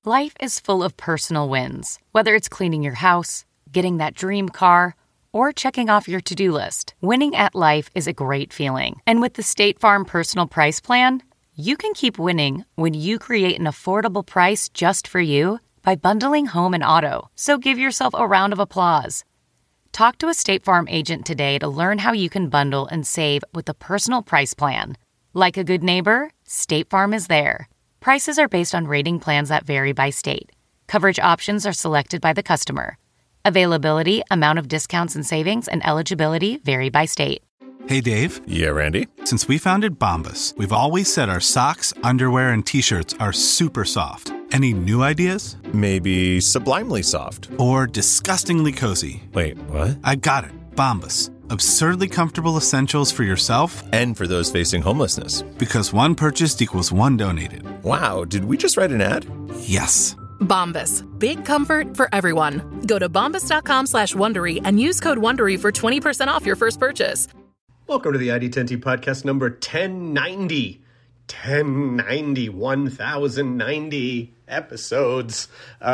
Life is full of personal wins, whether it's cleaning your house, getting that dream car, or checking off your to-do list. Winning at life is a great feeling. And with the State Farm Personal Price Plan, you can keep winning when you create an affordable price just for you by bundling home and auto. So give yourself a round of applause. Talk to a State Farm agent today to learn how you can bundle and save with the Personal Price Plan. Like a good neighbor, State Farm is there. Prices are based on rating plans that vary by state. Coverage options are selected by the customer. Availability, amount of discounts and savings, and eligibility vary by state. Hey, Dave. Yeah, Randy? Since we founded Bombas, we've always said our socks, underwear, and T-shirts are super soft. Any new ideas? Maybe sublimely soft. Or disgustingly cozy. Wait, what? I got it. Bombas. Absurdly comfortable essentials for yourself and for those facing homelessness. Because one purchased equals one donated. Wow, did we just write an ad? Yes. Bombas. Big comfort for everyone. Go to bombas.com/Wondery and use code Wondery for 20% off your first purchase. Welcome to the ID10T podcast number 1090. 1090 episodes.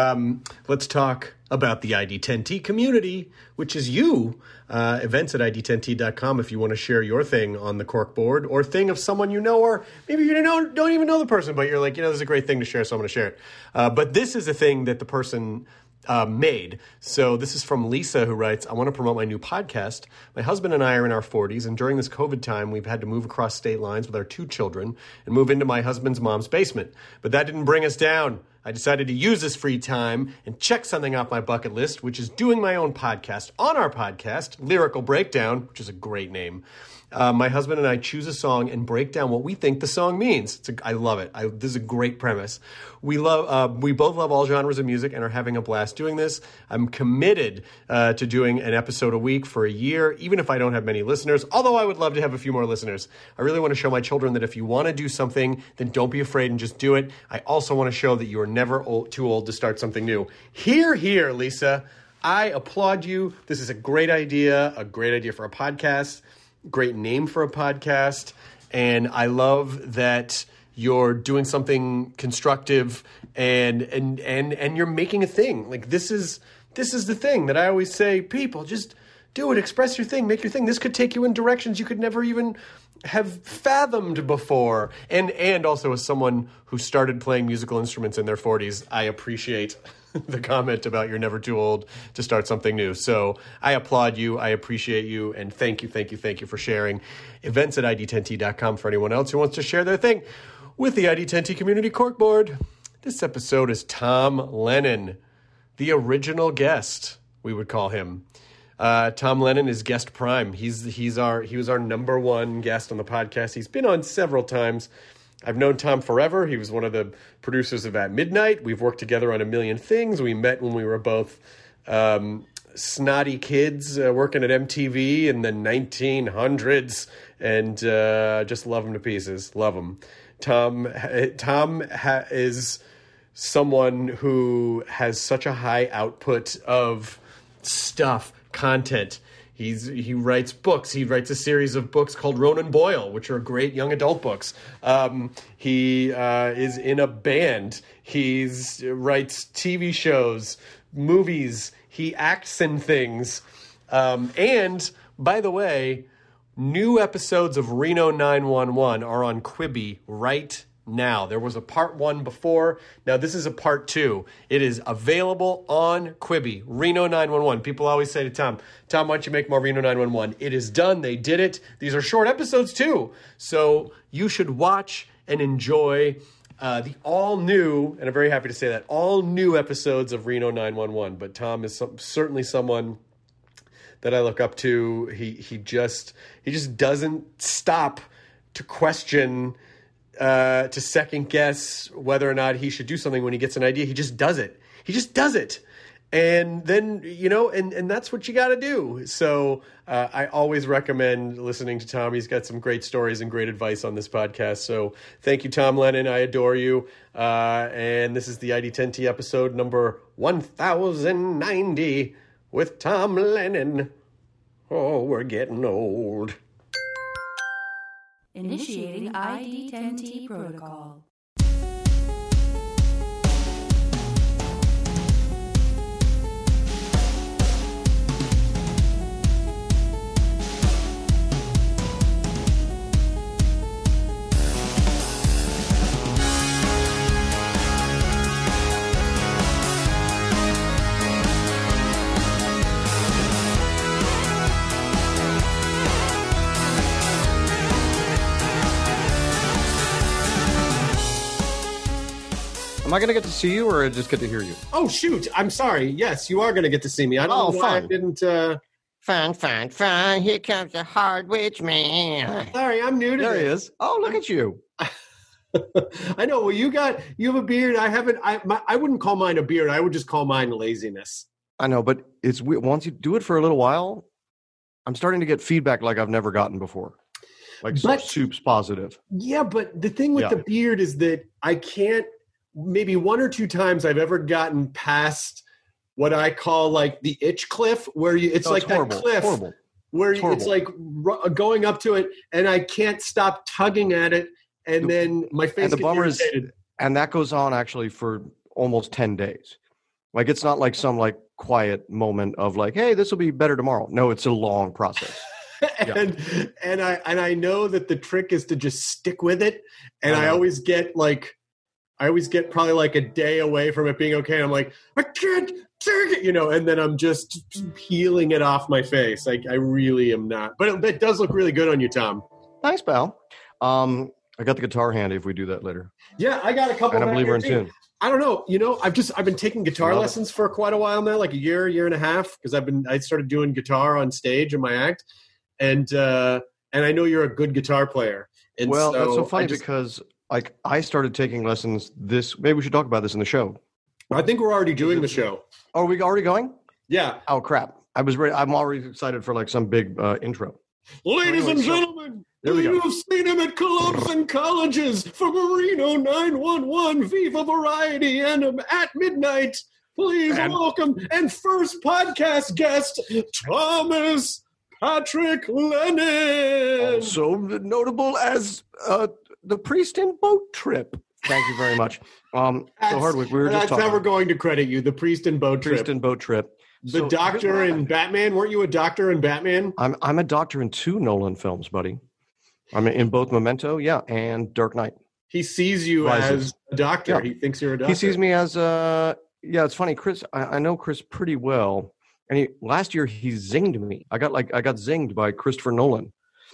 Let's talk about the ID10T community, which is you. Events at ID10T.com if you want to share your thing on the corkboard or thing of someone you know, or maybe you don't even know the person, but you're like, this is a great thing to share, so I'm going to share it. But this is a thing that the person made. So this is from Lisa, who writes, I want to promote my new podcast. My husband and I are in our 40s, and during this COVID time, we've had to move across state lines with our 2 children and move into my husband's mom's basement. But that didn't bring us down. I decided to use this free time and check something off my bucket list, which is doing my own podcast. On our podcast, Lyrical Breakdown, which is a great name, my husband and I choose a song and break down what we think the song means. I love it. This is a great premise. We both love all genres of music and are having a blast doing this. I'm committed to doing an episode a week for a year, even if I don't have many listeners, although I would love to have a few more listeners. I really want to show my children that if you want to do something, then don't be afraid and just do it. I also want to show that you are never too old to start something new. Hear, hear, Lisa. I applaud you. This is a great idea for a podcast. Great name for a podcast, and I love that you're doing something constructive and you're making a thing. Like this is the thing that I always say, people just do it, express your thing, make your thing. This could take you in directions you could never even have fathomed before. And also as someone who started playing musical instruments in their 40s, I appreciate the comment about you're never too old to start something new. So I applaud you. I appreciate you. And thank you for sharing. Events at ID10T.com for anyone else who wants to share their thing with the ID10T community corkboard. This episode is Tom Lennon, the original guest, we would call him. Tom Lennon is guest prime. He was our number one guest on the podcast. He's been on several times. I've known Tom forever. He was one of the producers of At Midnight. We've worked together on a million things. We met when we were both snotty kids working at MTV in the 1900s, and just love him to pieces. Love him. Tom is someone who has such a high output of stuff, content. He writes books. He writes a series of books called Ronan Boyle, which are great young adult books. He is in a band. He writes TV shows, movies. He acts in things. And, by the way, new episodes of Reno 911 are on Quibi right now. There was a part 1 before. Now this is a part 2. It is available on Quibi. Reno 911. People always say to Tom, why don't you make more Reno 911? It is done. They did it. These are short episodes too. So you should watch and enjoy the all new, and I'm very happy to say that, all new episodes of Reno 911. But Tom is certainly someone that I look up to. He just doesn't stop to question, to second guess whether or not he should do something when he gets an idea. He just does it. And then, and that's what you got to do. So I always recommend listening to Tom. He's got some great stories and great advice on this podcast. So thank you, Tom Lennon. I adore you. And this is the ID10T episode number 1090 with Tom Lennon. Oh, we're getting old. Initiating ID10T protocol. Am I going to get to see you or just get to hear you? Oh, shoot. I'm sorry. Yes, you are going to get to see me. I don't know why I didn't... Fine. Here comes the Hardwich man. Sorry, I'm new to There this. he is. Oh, look at you. I know. Well, you have a beard. I wouldn't call mine a beard. I would just call mine laziness. I know, but it's weird. Once you do it for a little while, I'm starting to get feedback like I've never gotten before. Like soup's positive. Yeah, but the thing with the beard is that I can't, maybe one or two times I've ever gotten past what I call like the itch cliff, where it's like horrible. that cliff where it's like going up to it and I can't stop tugging at it. And then my face and the gets bummer irritated. is, and that goes on actually for almost 10 days. Like, it's not like some like quiet moment of like, hey, this will be better tomorrow. No, it's a long process. and I know that the trick is to just stick with it. And I always get probably like a day away from it being okay. And I'm like, I can't take it, and then I'm just peeling it off my face. Like, I really am not. But it does look really good on you, Tom. Thanks, pal. I got the guitar handy if we do that later. Yeah, I got a couple. And I believe we're in tune. I don't know. I've been taking guitar lessons for quite a while now, like a year and a half, because I started doing guitar on stage in my act, and I know you're a good guitar player. And well, that's so funny because like I started taking lessons. Maybe we should talk about this in the show. I think we're already doing the show. Oh, are we already going? Yeah. Oh crap! I was ready. I'm already excited for like some big intro. Ladies and gentlemen, you've seen him at clubs and colleges for Marino 911, Viva Variety, and at midnight. Please welcome and first podcast guest, Thomas Patrick Lennon. Also notable as the priest in Boat Trip. Thank you very much. Hardwick, we were just talking. That's how we're going to credit you, the priest in Boat Trip. Priest in Boat Trip. The doctor in Batman? Weren't you a doctor in Batman? I'm a doctor in 2 Nolan films, buddy. I'm in both Memento, and Dark Knight. He sees you as a doctor. Yeah. He thinks you're a doctor. He sees me as it's funny, Chris. I know Chris pretty well, and last year he zinged me. I got zinged by Christopher Nolan,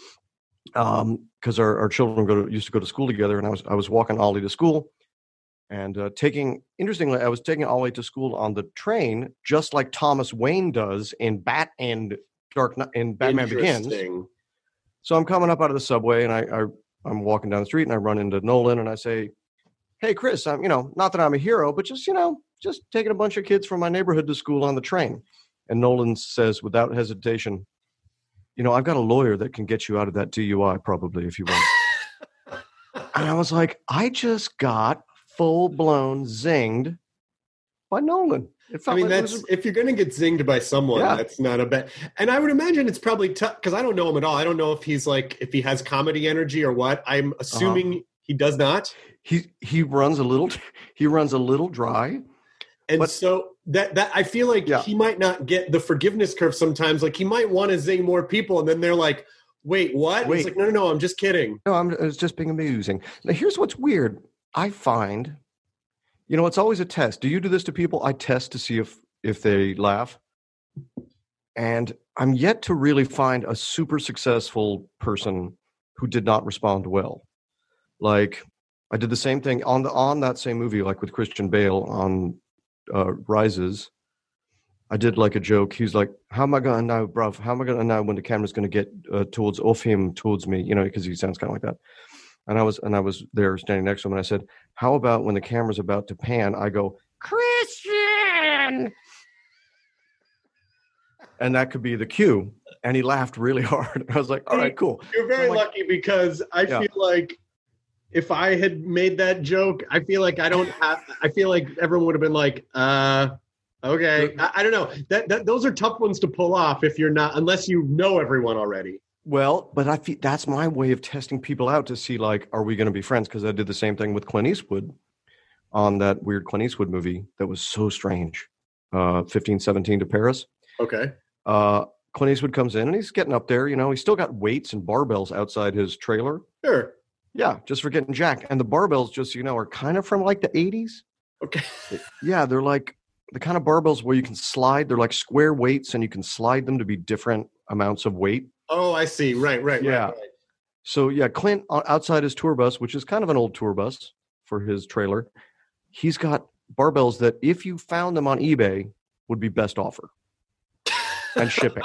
because our children used to go to school together, and I was walking Ollie to school. And interestingly, I was taking Ollie to school on the train, just like Thomas Wayne does in Batman Begins. So I'm coming up out of the subway, and I'm walking down the street, and I run into Nolan, and I say, "Hey, Chris, I'm not that I'm a hero, but just taking a bunch of kids from my neighborhood to school on the train." And Nolan says, without hesitation, "I've got a lawyer that can get you out of that DUI, probably, if you want." And I was like, I just got full-blown zinged by Nolan. If you're going to get zinged by someone, that's not a bad. And I would imagine it's probably tough because I don't know him at all. I don't know if he has comedy energy or what. I'm assuming he does not. He runs a little dry, and so that I feel like he might not get the forgiveness curve sometimes. Like he might want to zing more people, and then they're like, "Wait, what?" It's like, no, I'm just kidding. No, it's just being amusing. Now, here's what's weird. I find, it's always a test. Do you do this to people? I test to see if they laugh. And I'm yet to really find a super successful person who did not respond well. Like, I did the same thing on that same movie, like with Christian Bale on Rises. I did like a joke. He's like, "How am I going to know, bruv? How am I going to know when the camera's going to get off him towards me?" Because he sounds kind of like that. And I was there standing next to him, and I said, "How about when the camera's about to pan, I go, Christian?" And that could be the cue. And he laughed really hard. I was like, all right, cool. You're very lucky because I feel like if I had made that joke, I feel like everyone would have been like, okay. I don't know. Those are tough ones to pull off if you're not, unless you know everyone already. Well, but I feel that's my way of testing people out to see, like, are we going to be friends? Because I did the same thing with Clint Eastwood on that weird Clint Eastwood movie that was so strange, 1517 to Paris. Okay. Clint Eastwood comes in and he's getting up there. He's still got weights and barbells outside his trailer. Sure. Yeah, just for getting jacked. And the barbells, just are kind of from like the 80s. Okay. Yeah, they're like the kind of barbells where you can slide. They're like square weights and you can slide them to be different amounts of weight. Oh, I see. Right. Yeah. Right. So, yeah, Clint, outside his tour bus, which is kind of an old tour bus for his trailer, he's got barbells that if you found them on eBay would be best offer and shipping.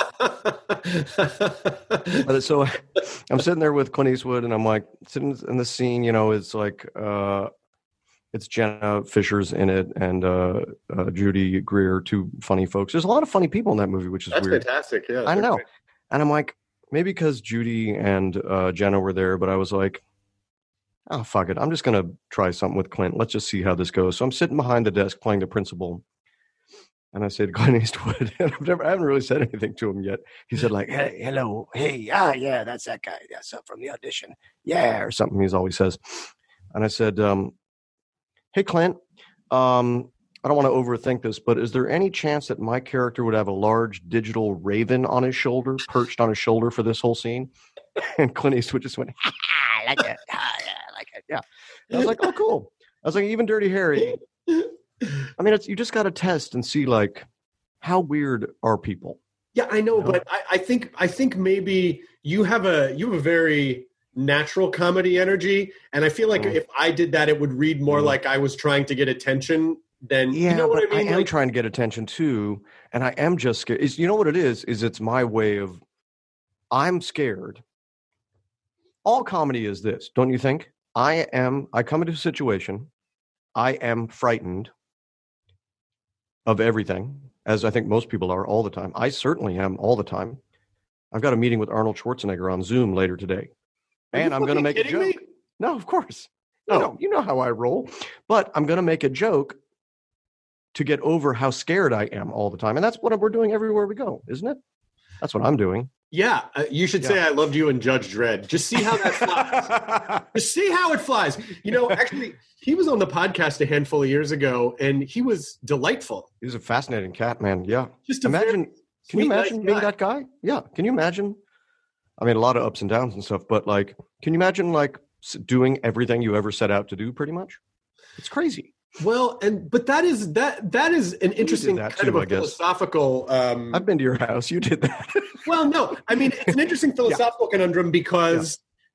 So I'm sitting there with Clint Eastwood, and I'm like sitting in the scene, it's like it's Jenna Fisher's in it and Judy Greer, two funny folks. There's a lot of funny people in that movie, which is That's weird. Fantastic. Yeah, I know. Great. And I'm like, maybe because Judy and Jenna were there, but I was like, oh, fuck it. I'm just going to try something with Clint. Let's just see how this goes. So I'm sitting behind the desk playing the principal. And I said to Clint Eastwood, and I haven't really said anything to him yet. He said like, hey, hello. Hey, yeah, that's that guy. That's up from the audition. Yeah, or something he always says. And I said, hey, Clint, I don't want to overthink this, but is there any chance that my character would have a large digital raven on his shoulder, perched on his shoulder for this whole scene? And Clint Eastwood just went, I like it. Yeah, I like it. yeah. And I was like, oh, cool. I was like, even Dirty Harry. I mean, you just got to test and see, like, how weird are people? Yeah, I know, but I think maybe you have a very natural comedy energy, and I feel like if I did that, it would read more like I was trying to get attention than yeah. You know what I mean? I am trying to get attention too, and I am just scared. You know what it is? Is it's my way of I'm scared. All comedy is this, don't you think? I come into a situation, I am frightened of everything, as I think most people are all the time. I certainly am all the time. I've got a meeting with Arnold Schwarzenegger on Zoom later today. And I'm going to make a joke. No, of course. No, you know how I roll. But I'm going to make a joke to get over how scared I am all the time. And that's what we're doing everywhere we go, isn't it? That's what I'm doing. Yeah, you should say I loved you in Judge Dredd. Just see how that flies. Just see how it flies. Actually, he was on the podcast a handful of years ago, and he was delightful. He was a fascinating cat, man. Yeah. Just can you imagine nice being guy. that guy? Yeah. Can you imagine? I mean, a lot of ups and downs and stuff, but like, can you imagine like doing everything you ever set out to do pretty much? It's crazy. Well, but that is an interesting kind of a philosophical. I've been to your house. You did that. Well, no, I mean it's an interesting philosophical conundrum because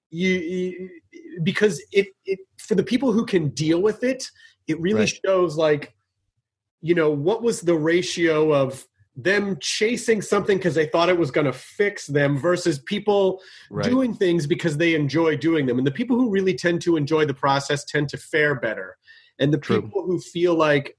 because it for the people who can deal with it, it really shows like, what was the ratio of them chasing something because they thought it was going to fix them versus people doing things because they enjoy doing them, and the people who really tend to enjoy the process tend to fare better. And the people who feel like,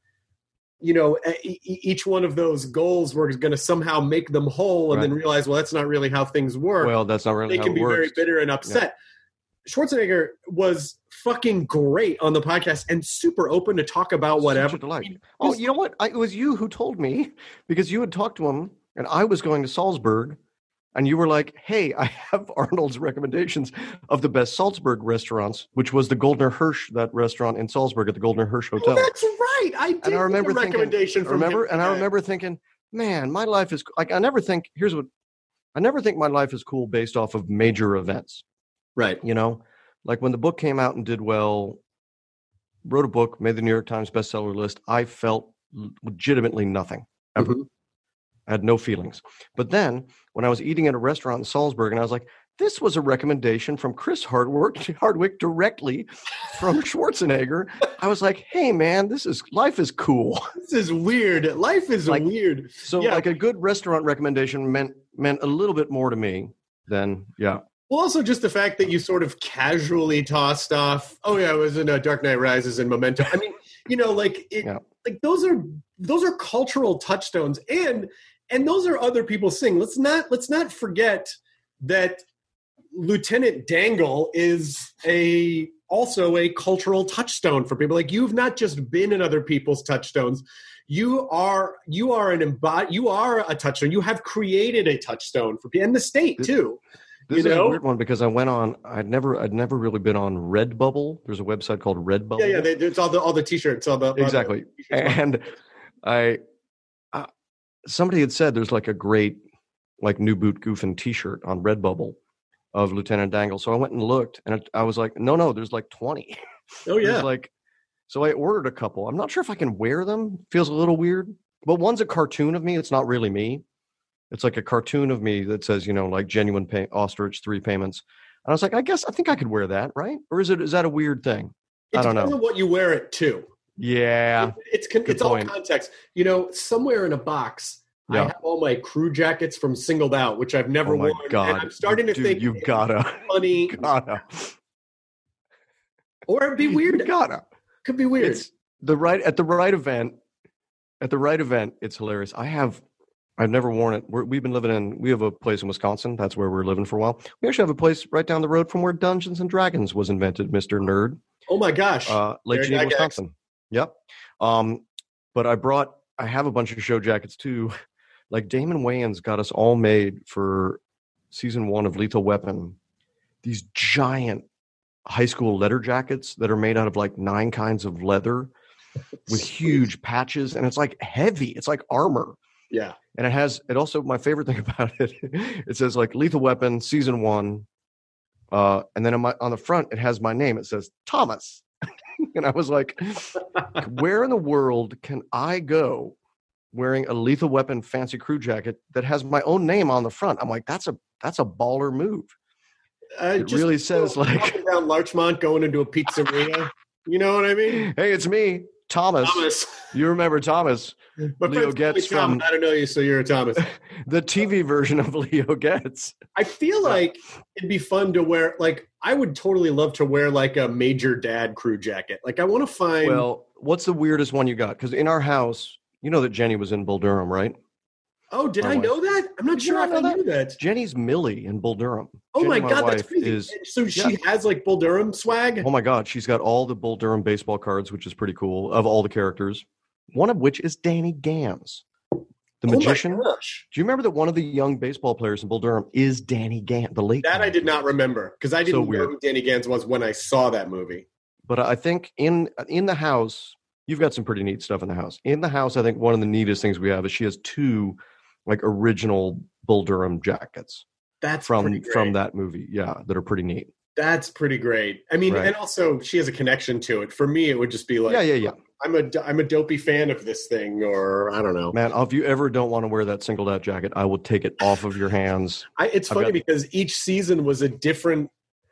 each one of those goals were going to somehow make them whole and then realize, well, that's not really how things work. Well, that's not really how it works. They can be very bitter and upset. Yeah. Schwarzenegger was fucking great on the podcast and super open to talk about whatever. You know what? It was you who told me, because you had talked to him and I was going to Salzburg. And you were like, hey, I have Arnold's recommendations of the best Salzburg restaurants, which was the Goldner Hirsch, that restaurant in Salzburg at the Goldner Hirsch Hotel. Oh, that's right. I did get a recommendation from him. And I remember thinking, man, my life is like, I never think my life is cool based off of major events. Right. Like when the book came out and did well, wrote a book, made the New York Times bestseller list, I felt legitimately nothing ever. Mm-hmm. I had no feelings. But then when I was eating at a restaurant in Salzburg and I was like, this was a recommendation from Chris Hardwick directly from Schwarzenegger. I was like, hey man, life is cool. This is weird. Life is weird. So like a good restaurant recommendation meant a little bit more to me than, Well, also just the fact that you sort of casually tossed off, oh yeah, I was in Dark Knight Rises and Memento. I mean, like those are cultural touchstones and those are other people's thing. Let's not forget that Lieutenant Dangle is also a cultural touchstone for people. Like, you've not just been in other people's touchstones. You are a touchstone. You have created a touchstone for people, and the state too. This is a weird one because I'd never really been on Redbubble. There's a website called Redbubble. Yeah, it's all the t-shirts, exactly. And somebody had said there's like a great like New Boot Goofin t-shirt on Redbubble of Lieutenant Dangle. So I went and looked, and I was like, no, there's like 20. Oh yeah. So I ordered a couple. I'm not sure if I can wear them. Feels a little weird. But one's a cartoon of me. It's not really me. It's like a cartoon of me that says, like genuine ostrich 3 payments. And I was like, I think I could wear that, right? Or is that a weird thing? I don't know. It depends on what you wear it to. Yeah. It's all point. context. You know, somewhere in a box, I Yeah. have all my crew jackets from Singled Out, which I've never Oh my worn. God. And I'm starting to Dude, think you've it'd gotta. be funny, Gotta. or it'd be weird. You gotta. Could be weird. It's at the right event. At the right event, it's hilarious. I've never worn it. We have a place in Wisconsin. That's where we're living for a while. We actually have a place right down the road from where Dungeons and Dragons was invented, Mr. Nerd. Oh my gosh. Lake Very Geneva, nice. Wisconsin. Yep. But I have a bunch of show jackets too. Like Damon Wayans got us all made for season 1 of Lethal Weapon. These giant high school leather jackets that are made out of like 9 kinds of leather with huge patches. And it's like heavy. It's like armor. Yeah. And it also, my favorite thing about it, it says like Lethal Weapon season 1. And then on the front, it has my name. It says Thomas. And I was like, where in the world can I go wearing a Lethal Weapon fancy crew jacket that has my own name on the front? I'm like, that's a baller move. It really says like walking down Larchmont going into a pizzeria. You know what I mean? Hey, it's me, Thomas. You remember Thomas? My Leo friend's Getz Thomas. I don't know you, so you're a Thomas. The TV version of Leo Getz. I feel like it'd be fun to wear. Like, I would totally love to wear like a Major Dad crew jacket. Like, I want to find. Well, what's the weirdest one you got? Because in our house, you know that Jenny was in Bull Durham, right? Oh, did My I wife. know that? I'm not Did you sure if not I know knew that. Jenny's Millie in Bull Durham. Oh Jenny, my God, that's wife, crazy. So she has like Bull Durham swag? Oh my God, she's got all the Bull Durham baseball cards, which is pretty cool, of all the characters. One of which is Danny Gans, the magician. Oh my gosh. Do you remember that one of the young baseball players in Bull Durham is Danny Gans, the late? That I did not remember because I didn't know weird. who Danny Gans was when I saw that movie. But I think in the house, you've got some pretty neat stuff in the house. In the house, I think one of the neatest things we have is she has 2 like original Bull Durham jackets That's from pretty great. that movie. Yeah, that are pretty neat. That's pretty great. I mean, Right. and also she has a connection to it. For me, it would just be like, Yeah. I'm a dopey fan of this thing, or I don't know. Man, if you ever don't want to wear that singled out jacket, I will take it off of your hands. It's funny because each season was a different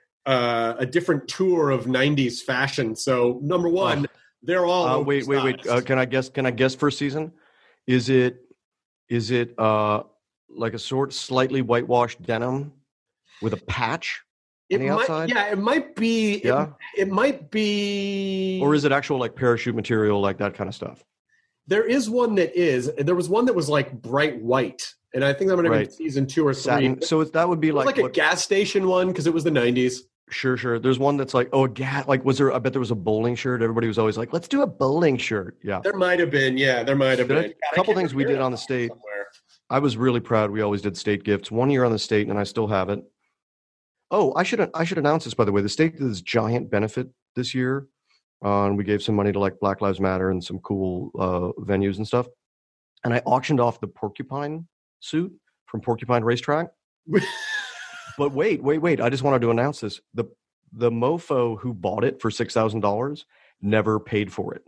tour of 90s fashion. So number one, they're all wait. oversized. Can I guess first season? Is it like a slightly whitewashed denim with a patch on the outside? Yeah, it might be. Yeah. It might be. Or is it actual like parachute material, like that kind of stuff? There is one that is. There was one that was like bright white, and I think that might have been season 2 or 3. Satin. So that would be It was like a what, gas station one because it was the 90s. Sure. There's one that's like, a gas. Like, I bet there was a bowling shirt. Everybody was always like, let's do a bowling shirt. Yeah. There might have been. Yeah, there might have been. A couple things we did on the state. Somewhere. I was really proud. We always did state gifts. 1 year on the state, and I still have it. Oh, I should announce this, by the way. The state did this giant benefit this year. And we gave some money to like Black Lives Matter and some cool venues and stuff. And I auctioned off the porcupine suit from Porcupine Racetrack. But wait. I just wanted to announce this. The mofo who bought it for $6,000 never paid for it.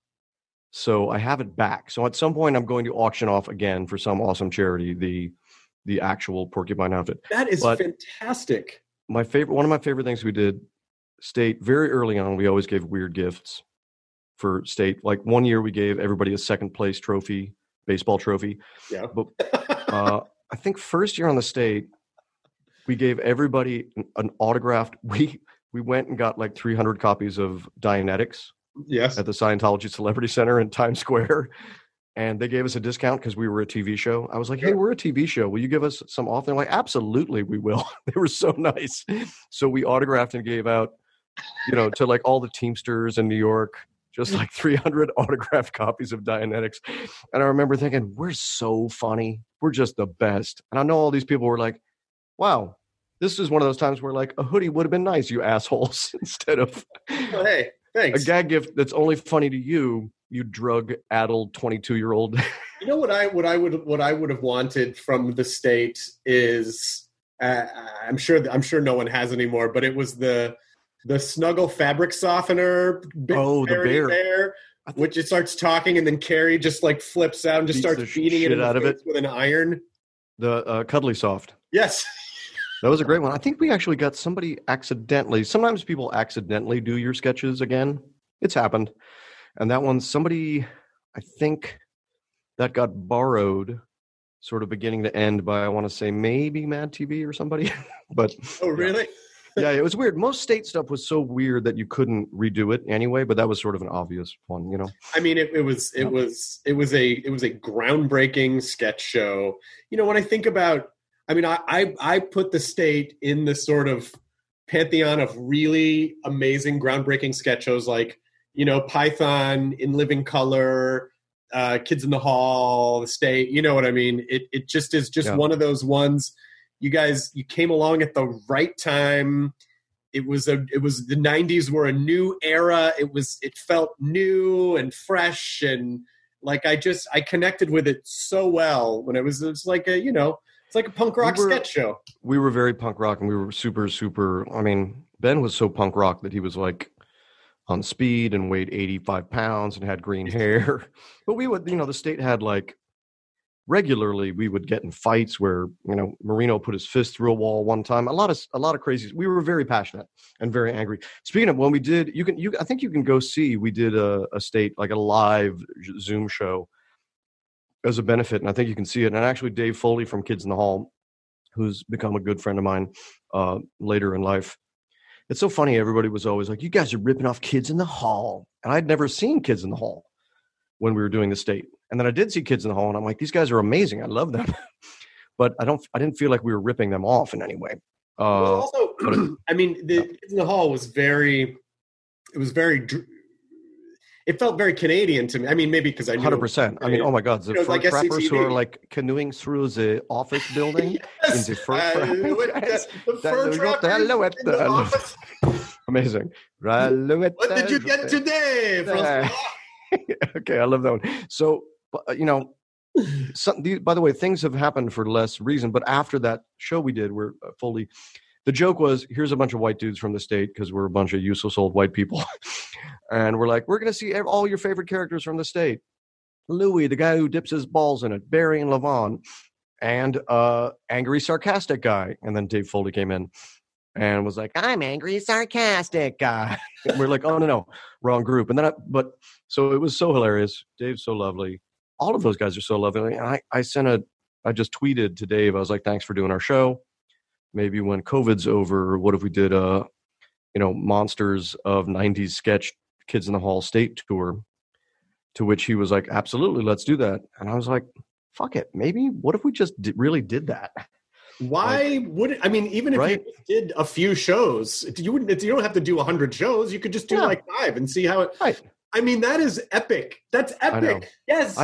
So I have it back. So at some point I'm going to auction off again for some awesome charity the actual porcupine outfit. That is fantastic. One of my favorite things we did state very early on, we always gave weird gifts for state. Like 1 year we gave everybody a second place trophy, baseball trophy. Yeah. But I think first year on the state, we gave everybody an autographed. We went and got like 300 copies of Dianetics. Yes. At the Scientology Celebrity Center in Times Square. And they gave us a discount because we were a TV show. I was like, hey, we're a TV show. Will you give us some off? They're like, absolutely, we will. They were so nice. So we autographed and gave out, to like all the Teamsters in New York, just like 300 autographed copies of Dianetics. And I remember thinking, we're so funny. We're just the best. And I know all these people were like, wow, this is one of those times where like a hoodie would have been nice, you assholes, instead of Oh, hey, thanks. a gag gift that's only funny to you, you drug-addled 22-year-old. You know what I would have wanted from the state is I'm sure no one has anymore, but it was the Snuggle fabric softener. Oh, the bear. Which it starts talking and then Carrie just like flips out and just Beats starts the beating it shit in the out of face it. with an iron. The Cuddly Soft. Yes. That was a great one. I think we actually got somebody accidentally. Sometimes people accidentally do your sketches again. It's happened. And that one, somebody, I think that got borrowed sort of beginning to end by, I want to say maybe Mad TV or somebody. But Oh, really? yeah, it was weird. Most state stuff was so weird that you couldn't redo it anyway, but that was sort of an obvious one, you know? I mean, it was a groundbreaking sketch show. You know, when I think about, I mean, I put the state in the sort of pantheon of really amazing, groundbreaking sketch shows like, you know, Python, In Living Color, Kids in the Hall, The State. You know what I mean? It just is just one of those ones. You guys, you came along at the right time. It was the 90s were a new era. It felt new and fresh, and like I connected with it so well when it was like a, you know, it's like a punk rock sketch show. We were very punk rock, and we were super, super. I mean, Ben was so punk rock that he was like on speed and weighed 85 pounds and had green hair. But we would, you know, the state had like regularly we would get in fights where, you know, Marino put his fist through a wall one time. A lot of crazy. We were very passionate and very angry. Speaking of, when we did, I think you can go see. We did a state, like a live Zoom show as a benefit, and I think you can see it. And actually, Dave Foley from Kids in the Hall, who's become a good friend of mine later in life. It's so funny. Everybody was always like, "You guys are ripping off Kids in the Hall," and I'd never seen Kids in the Hall when we were doing the state. And then I did see Kids in the Hall, and I'm like, these guys are amazing. I love them. But I didn't feel like we were ripping them off in any way. Well, also, I mean, Kids in the Hall was it felt very Canadian to me. I mean, maybe because I knew 100%. I mean, oh my God, the fur trappers who are like canoeing through the office building in the fur trappers. The fur trappers in the office. Amazing. What did you get today? Okay, I love that one. So, you know, by the way, things have happened for less reason. But after that show we did, we're fully. The joke was, here's a bunch of white dudes from the state because we're a bunch of useless old white people. And we're like, we're going to see all your favorite characters from the state. Louis, the guy who dips his balls in it, Barry and Levon, and angry, sarcastic guy. And then Dave Foley came in and was like, I'm angry, sarcastic guy. And we're like, oh, no, wrong group. And then, so it was so hilarious. Dave's so lovely. All of those guys are so lovely. And I just tweeted to Dave. I was like, thanks for doing our show. Maybe when COVID's over, what if we did a, you know, Monsters of 90s sketch Kids in the Hall state tour? To which he was like, absolutely, let's do that. And I was like, fuck it. Maybe, what if we just really did that? Why would it? I mean, even if you did a few shows, you don't have to do 100 shows. You could just do like 5 and see how it. Right. I mean, that is epic. That's epic. Yes.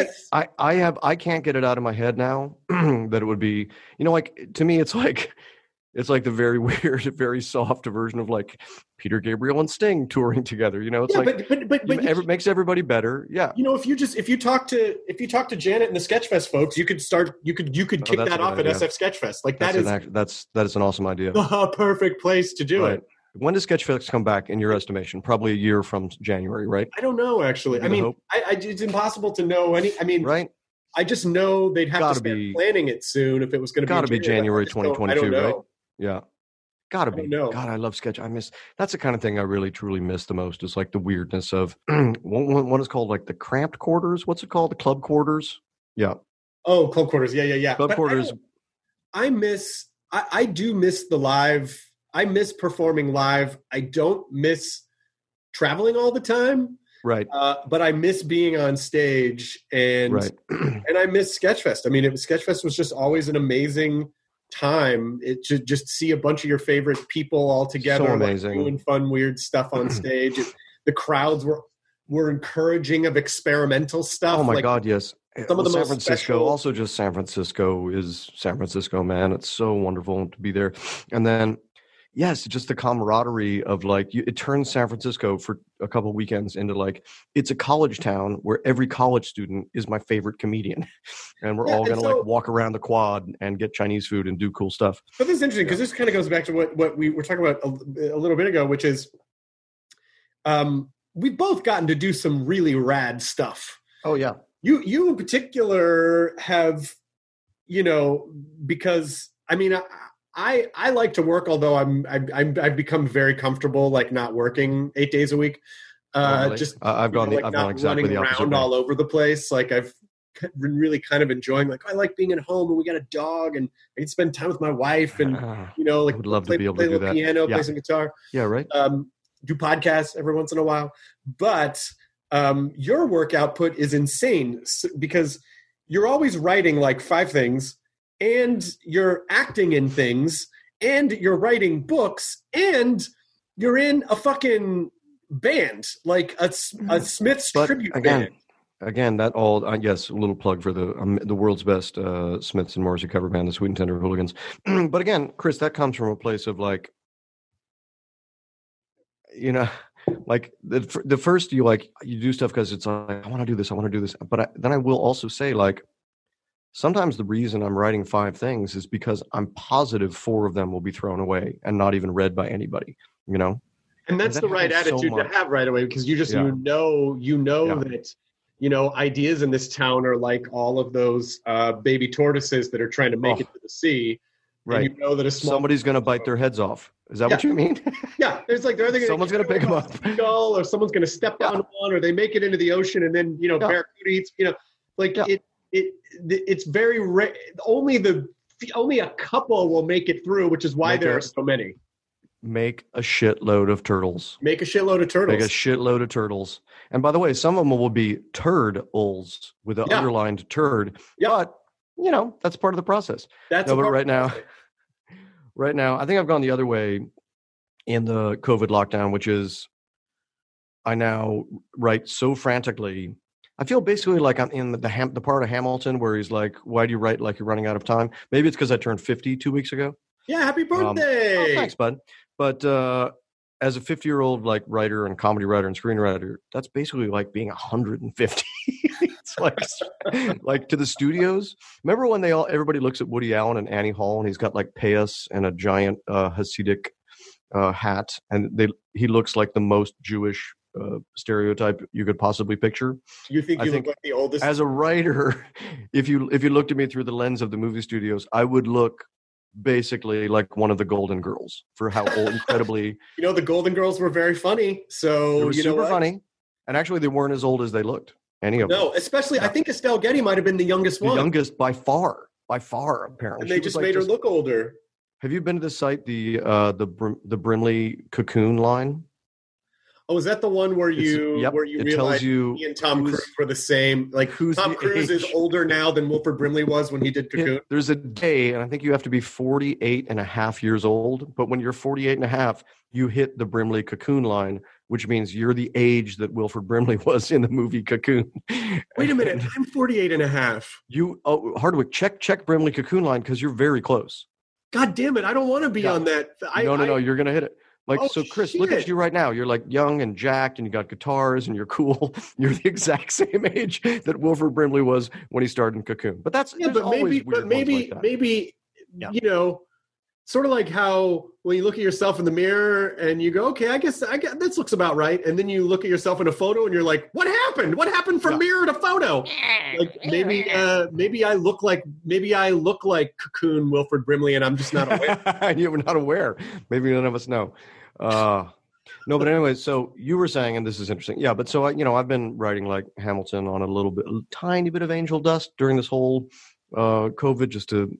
I can't get it out of my head now that it would be, you know, like, to me, it's like the very weird, very soft version of like Peter Gabriel and Sting touring together. You know, it's it makes everybody better. Yeah. You know, if you talk to Janet and the Sketchfest folks, you could kick that off at SF Sketchfest. Like that is an awesome idea. The perfect place to do it. When does Sketchfest come back, in your estimation? Probably a year from January, right? I don't know, actually. I mean, it's impossible to know any. I mean, right? I just know they'd have to start planning it soon if it was going to be. Got to be January 2022, right? Yeah, got to be. God, I love sketch. That's the kind of thing I really truly miss the most. Is like the weirdness of what is called like the cramped quarters. What's it called? The club quarters. Yeah. Oh, club quarters. Yeah. Club quarters. I do miss the live. I miss performing live. I don't miss traveling all the time. Right. But I miss being on stage, and and I miss Sketchfest. I mean, Sketchfest was just always an amazing time. It should just see a bunch of your favorite people all together, so amazing, like, doing fun, weird stuff on stage. The crowds were encouraging of experimental stuff. Oh my God, yes. Some of the San Francisco, also just San Francisco is San Francisco, man. It's so wonderful to be there. And then, yes, just the camaraderie of like, it turns San Francisco for a couple of weekends into like, it's a college town where every college student is my favorite comedian. And we're all going to like walk around the quad and get Chinese food and do cool stuff. But this is interesting because this kind of goes back to what we were talking about a little bit ago, which is we've both gotten to do some really rad stuff. Oh, yeah. You in particular have, you know, because I mean, I like to work, although I've become very comfortable like not working 8 days a week. Really? Just I've gone like I've not gone exactly running the opposite around way. all over the place. Like I've been really kind of enjoying. Like I like being at home, and we got a dog, and I can spend time with my wife, and like I would love play, to be able play to a do little that. piano, Yeah. play some guitar. Yeah, right. Do podcasts every once in a while. But your work output is insane because you're always writing like 5 things, and you're acting in things, and you're writing books, and you're in a fucking band, like a Smiths But tribute again, band. that all yes, a little plug for the world's best Smiths and Morrissey cover band, the Sweet and Tender Hooligans. But again, Chris, that comes from a place of like, like the first you do stuff because it's like I want to do this, but then I will also say like sometimes the reason I'm writing 5 things is because I'm positive 4 of them will be thrown away and not even read by anybody. And that's the right attitude to have right away, because you just Yeah. that ideas in this town are like all of those baby tortoises that are trying to make it to the sea. Right. And you know that Somebody's going to bite their heads off. Is that what you mean? Yeah, there's like Someone's going to pick them up, skull, or someone's going to step on one, or they make it into the ocean, and then Barracuda eats. It's very rare. Only a couple will make it through, which is why there are so many. Make a shitload of turtles. Make a shitload of turtles. Make a shitload of turtles. And by the way, some of them will be turd-ols with an underlined turd. Yeah. But that's part of the process. But right now, I think I've gone the other way in the COVID lockdown, which is I now write so frantically. I feel basically like I'm in the part of Hamilton where he's like, why do you write like you're running out of time? Maybe it's because I turned 50 2 weeks ago. Yeah, happy birthday. Thanks, bud. But as a 50-year-old like writer and comedy writer and screenwriter, that's basically like being 150. It's like to the studios. Remember when everybody looks at Woody Allen and Annie Hall, and he's got like payas and a giant Hasidic hat, and he looks like the most Jewish stereotype you could possibly picture. You think you look like the oldest? As a writer, if you looked at me through the lens of the movie studios, I would look basically like one of the Golden Girls for how old, incredibly. The Golden Girls were very funny. So they were super funny, and actually they weren't as old as they looked. Any of them. No, especially I think Estelle Getty might have been the youngest one. The youngest by far, apparently. And they just made her look older. Have you been to the site, the Brimley Cocoon line? Oh, is that the one where you realize he and Tom Cruise were the same? Like Tom Cruise is older now than Wilford Brimley was when he did Cocoon. Yeah, there's a day, and I think you have to be 48 and a half years old. But when you're 48 and a half, you hit the Brimley Cocoon line, which means you're the age that Wilford Brimley was in the movie Cocoon. Wait a minute. I'm 48 and a half. Hardwick, check Brimley Cocoon line because you're very close. God damn it. I don't want to be on that. No, you're going to hit it. Chris, look at you right now. You're like young and jacked, and you got guitars, and you're cool. You're the exact same age that Wilford Brimley was when he started in Cocoon. But maybe, sort of like how when you look at yourself in the mirror and you go, okay, I guess this looks about right, and then you look at yourself in a photo and you're like, what happened? What happened from mirror to photo? Like maybe I look like Cocoon Wilford Brimley, and I'm just not aware. You were not aware. Maybe none of us know. No, but anyway, so you were saying, and this is interesting. Yeah, but so I've been writing like Hamilton on a tiny bit of angel dust during this whole COVID, just to.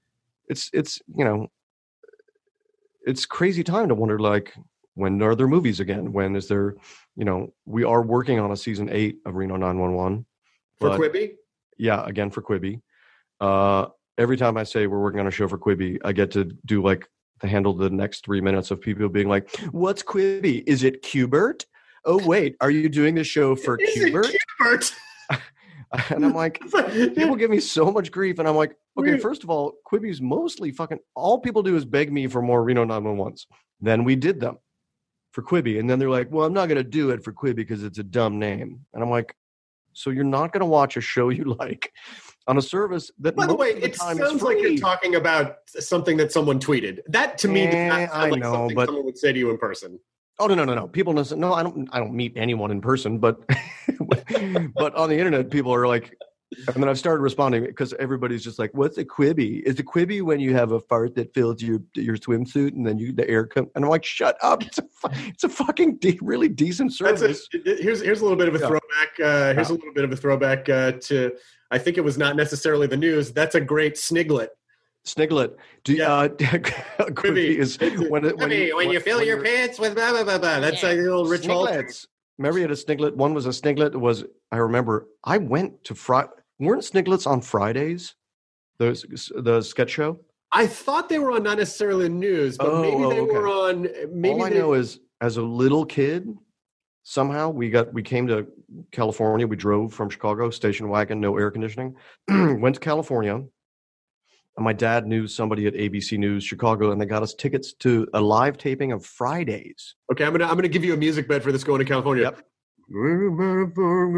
It's crazy time to wonder, like, when are there movies again? When is there, we are working on a season 8 of Reno 911. For Quibi? Yeah, again, for Quibi. Every time I say we're working on a show for Quibi, I get to do like the next 3 minutes of people being like, what's Quibi? Is it Qbert? Oh, wait, are you doing this show for Qbert? Qbert? And I'm like, people give me so much grief. And I'm like, okay, first of all, Quibi's mostly all people do is beg me for more Reno 911s. Then we did them for Quibi. And then they're like, well, I'm not going to do it for Quibi because it's a dumb name. And I'm like, so you're not going to watch a show you like on a service that, by the way, it sounds like you're talking about something that someone tweeted. That to me does not sound like something someone would say to you in person. Oh, no. People don't. No, I don't meet anyone in person, but but on the internet, people are like, And then I've started responding because everybody's just like, "What's a Quibi? Is a Quibi when you have a fart that fills your swimsuit and then the air comes?" And I'm like, "Shut up! It's a fucking really decent service." Here's a little bit of a throwback. Here's a little bit of a throwback to. I think it was not necessarily the news. That's a great Sniglet. Sniglet. Quibi is when you fill your pants with blah blah blah blah. That's like a little Rich Sniglets. Remember, you had a Sniglet. One was a Sniglet. I remember I went to weren't Sniglets on Fridays? The sketch show. I thought they were on not necessarily the news, but maybe they were on. Maybe all I know is, as a little kid, somehow we came to California. We drove from Chicago, station wagon, no air conditioning. Went to California, and my dad knew somebody at ABC News Chicago, and they got us tickets to a live taping of Fridays. Okay, I'm gonna give you a music bed for this going to California. Yep. Going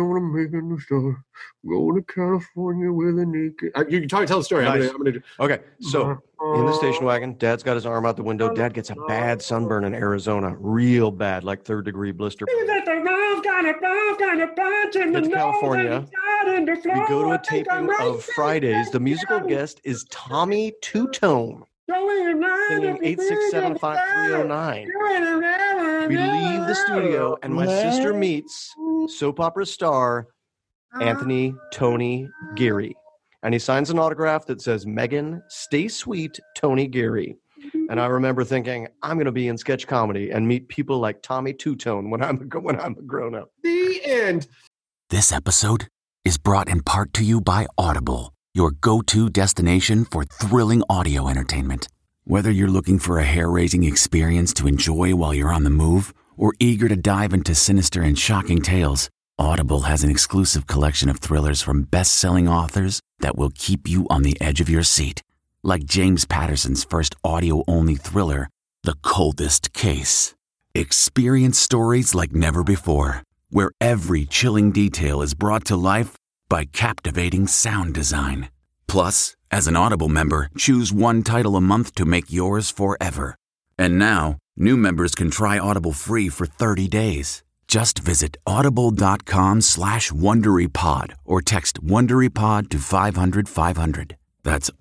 to California with a naked. You can tell the story. Nice. I'm gonna do. Okay, so in the station wagon, Dad's got his arm out the window. Dad gets a bad sunburn in Arizona, real bad, like 3rd-degree blister. We get to California. We go to a taping of Fridays. The musical guest is Tommy Two-Tone, singing 867-5309. We leave the studio, and my sister meets soap opera star Anthony Tony Geary. And he signs an autograph that says, "Megan, stay sweet, Tony Geary." And I remember thinking, I'm going to be in sketch comedy and meet people like Tommy Two-Tone when I'm a grown up. The end. This episode is brought in part to you by Audible, your go-to destination for thrilling audio entertainment. Whether you're looking for a hair-raising experience to enjoy while you're on the move or eager to dive into sinister and shocking tales, Audible has an exclusive collection of thrillers from best-selling authors that will keep you on the edge of your seat. Like James Patterson's first audio-only thriller, The Coldest Case. Experience stories like never before, where every chilling detail is brought to life by captivating sound design. Plus, as an Audible member, choose one title a month to make yours forever. And now, new members can try Audible free for 30 days. Just visit audible.com/WonderyPod or text WonderyPod to 500-500. That's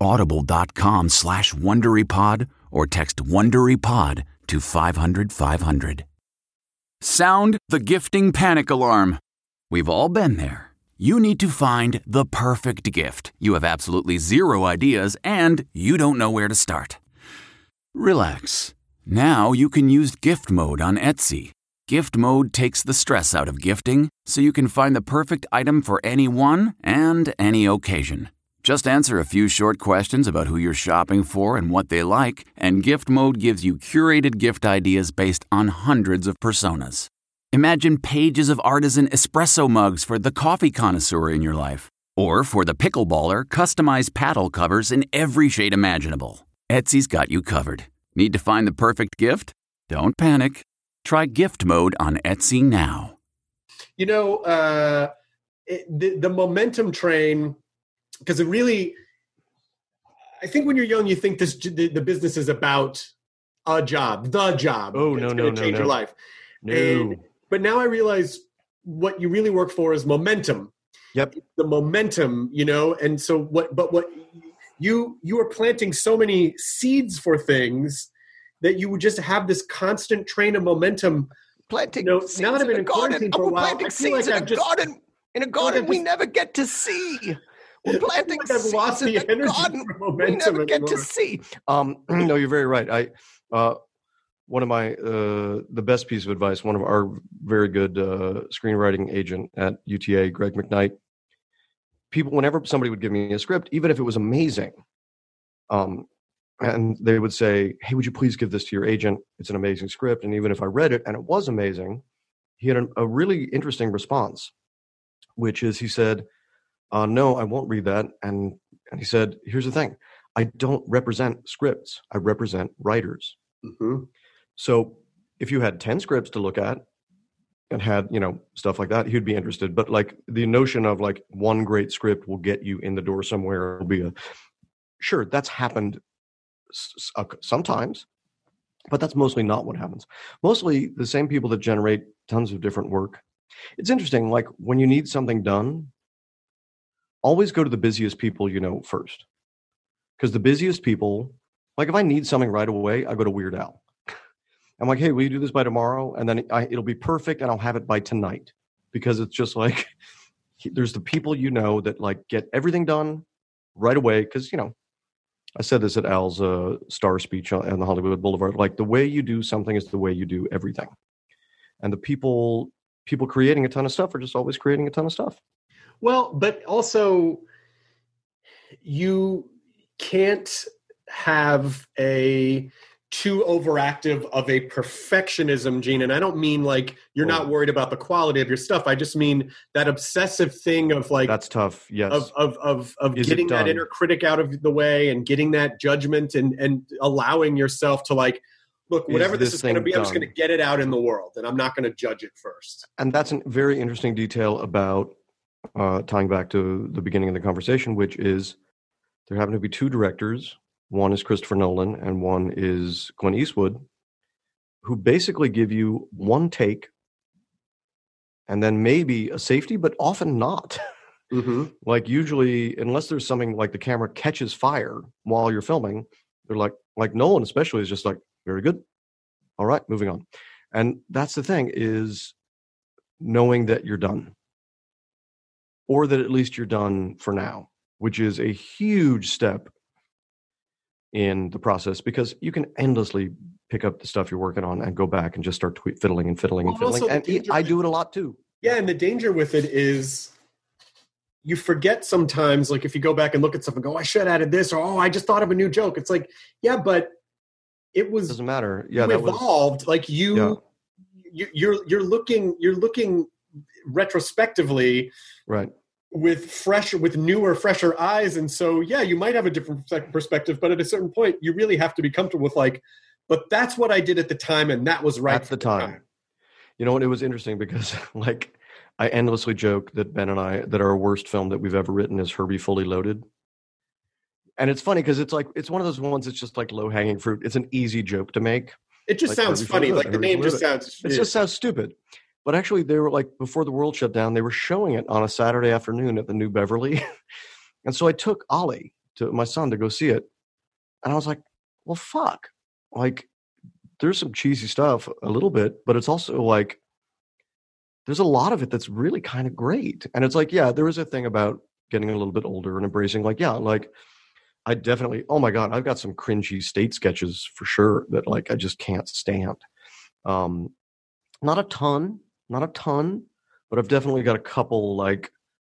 audible.com/WonderyPod or text WonderyPod to 500-500. Sound the gifting panic alarm. We've all been there. You need to find the perfect gift. You have absolutely zero ideas and you don't know where to start. Relax. Now you can use gift mode on Etsy. Gift mode takes the stress out of gifting so you can find the perfect item for anyone and any occasion. Just answer a few short questions about who you're shopping for and what they like, and gift mode gives you curated gift ideas based on hundreds of personas. Imagine pages of artisan espresso mugs for the coffee connoisseur in your life. Or for the pickleballer, customized paddle covers in every shade imaginable. Etsy's got you covered. Need to find the perfect gift? Don't panic. Try gift mode on Etsy now. You know, the momentum train, because it really, I think when you're young, you think the business is about the job. Oh, it's no, going to change your life. No. But now I realize what you really work for is momentum. Yep. The momentum, you know, and so what you are planting so many seeds for things that you would just have this constant train of momentum. Planting seeds now that I've been in quarantine for a while, planting seeds in a garden. In a garden we never get to see. We're planting seeds in the garden we never get to see. No, you're very right. One of my the best piece of advice, one of our very good screenwriting agent at UTA, Greg McKnight, people, whenever somebody would give me a script, even if it was amazing, and they would say, "Hey, would you please give this to your agent? It's an amazing script." And even if I read it and it was amazing, he had a really interesting response, which is he said, "No, I won't read that." And he said, "Here's the thing. I don't represent scripts. I represent writers." Mm-hmm. So if you had 10 scripts to look at and had, stuff like that, he'd be interested. But like the notion of like one great script will get you in the door somewhere will be sure, that's happened sometimes, but that's mostly not what happens. Mostly the same people that generate tons of different work. It's interesting, like when you need something done, always go to the busiest people you know first. Because the busiest people, like if I need something right away, I go to Weird Al. I'm like, hey, will you do this by tomorrow? And then it'll be perfect and I'll have it by tonight. Because it's just like, there's the people you know that like get everything done right away. Because, you know, I said this at Al's star speech on the Hollywood Boulevard. Like the way you do something is the way you do everything. And the people creating a ton of stuff are just always creating a ton of stuff. Well, but also you can't have a too overactive of a perfectionism, Gene. And I don't mean like you're not worried about the quality of your stuff. I just mean that obsessive thing of like that's tough. Yes. Of getting that inner critic out of the way and getting that judgment and allowing yourself to like, look, whatever this is going to be, I'm just going to get it out in the world and I'm not going to judge it first. And that's a very interesting detail about tying back to the beginning of the conversation, which is there happen to be two directors. One is Christopher Nolan and one is Clint Eastwood, who basically give you one take and then maybe a safety, but often not. Mm-hmm. Like usually, unless there's something like the camera catches fire while you're filming, they're like Nolan especially is just like, very good. All right, moving on. And that's the thing is knowing that you're done. Or that at least you're done for now, which is a huge step in the process because you can endlessly pick up the stuff you're working on and go back and just start fiddling. And I do it a lot too. Yeah, and the danger with it is you forget sometimes, like if you go back and look at stuff and go, I should have added this, or, oh, I just thought of a new joke. It's like, yeah, but it was... Doesn't matter. Yeah, that evolved. Like you're looking retrospectively. Right. With newer, fresher eyes. And so, yeah, you might have a different perspective, but at a certain point, you really have to be comfortable with like, but that's what I did at the time. And that was right. At the time. You know what? It was interesting because like I endlessly joke that Ben and I, that our worst film that we've ever written is Herbie Fully Loaded. And it's funny because it's like, it's one of those ones that's just like low hanging fruit. It's an easy joke to make. It just like sounds funny. Like the name just sounds... It just sounds stupid. But actually, they were like, before the world shut down, they were showing it on a Saturday afternoon at the New Beverly. And so I took Ollie, my son, to go see it. And I was like, well, fuck. Like, there's some cheesy stuff a little bit, but it's also like, there's a lot of it that's really kind of great. And it's like, yeah, there is a thing about getting a little bit older and embracing, like, yeah, like, I definitely, oh my God, I've got some cringy state sketches for sure that like I just can't stand. Not a ton, but I've definitely got a couple. Like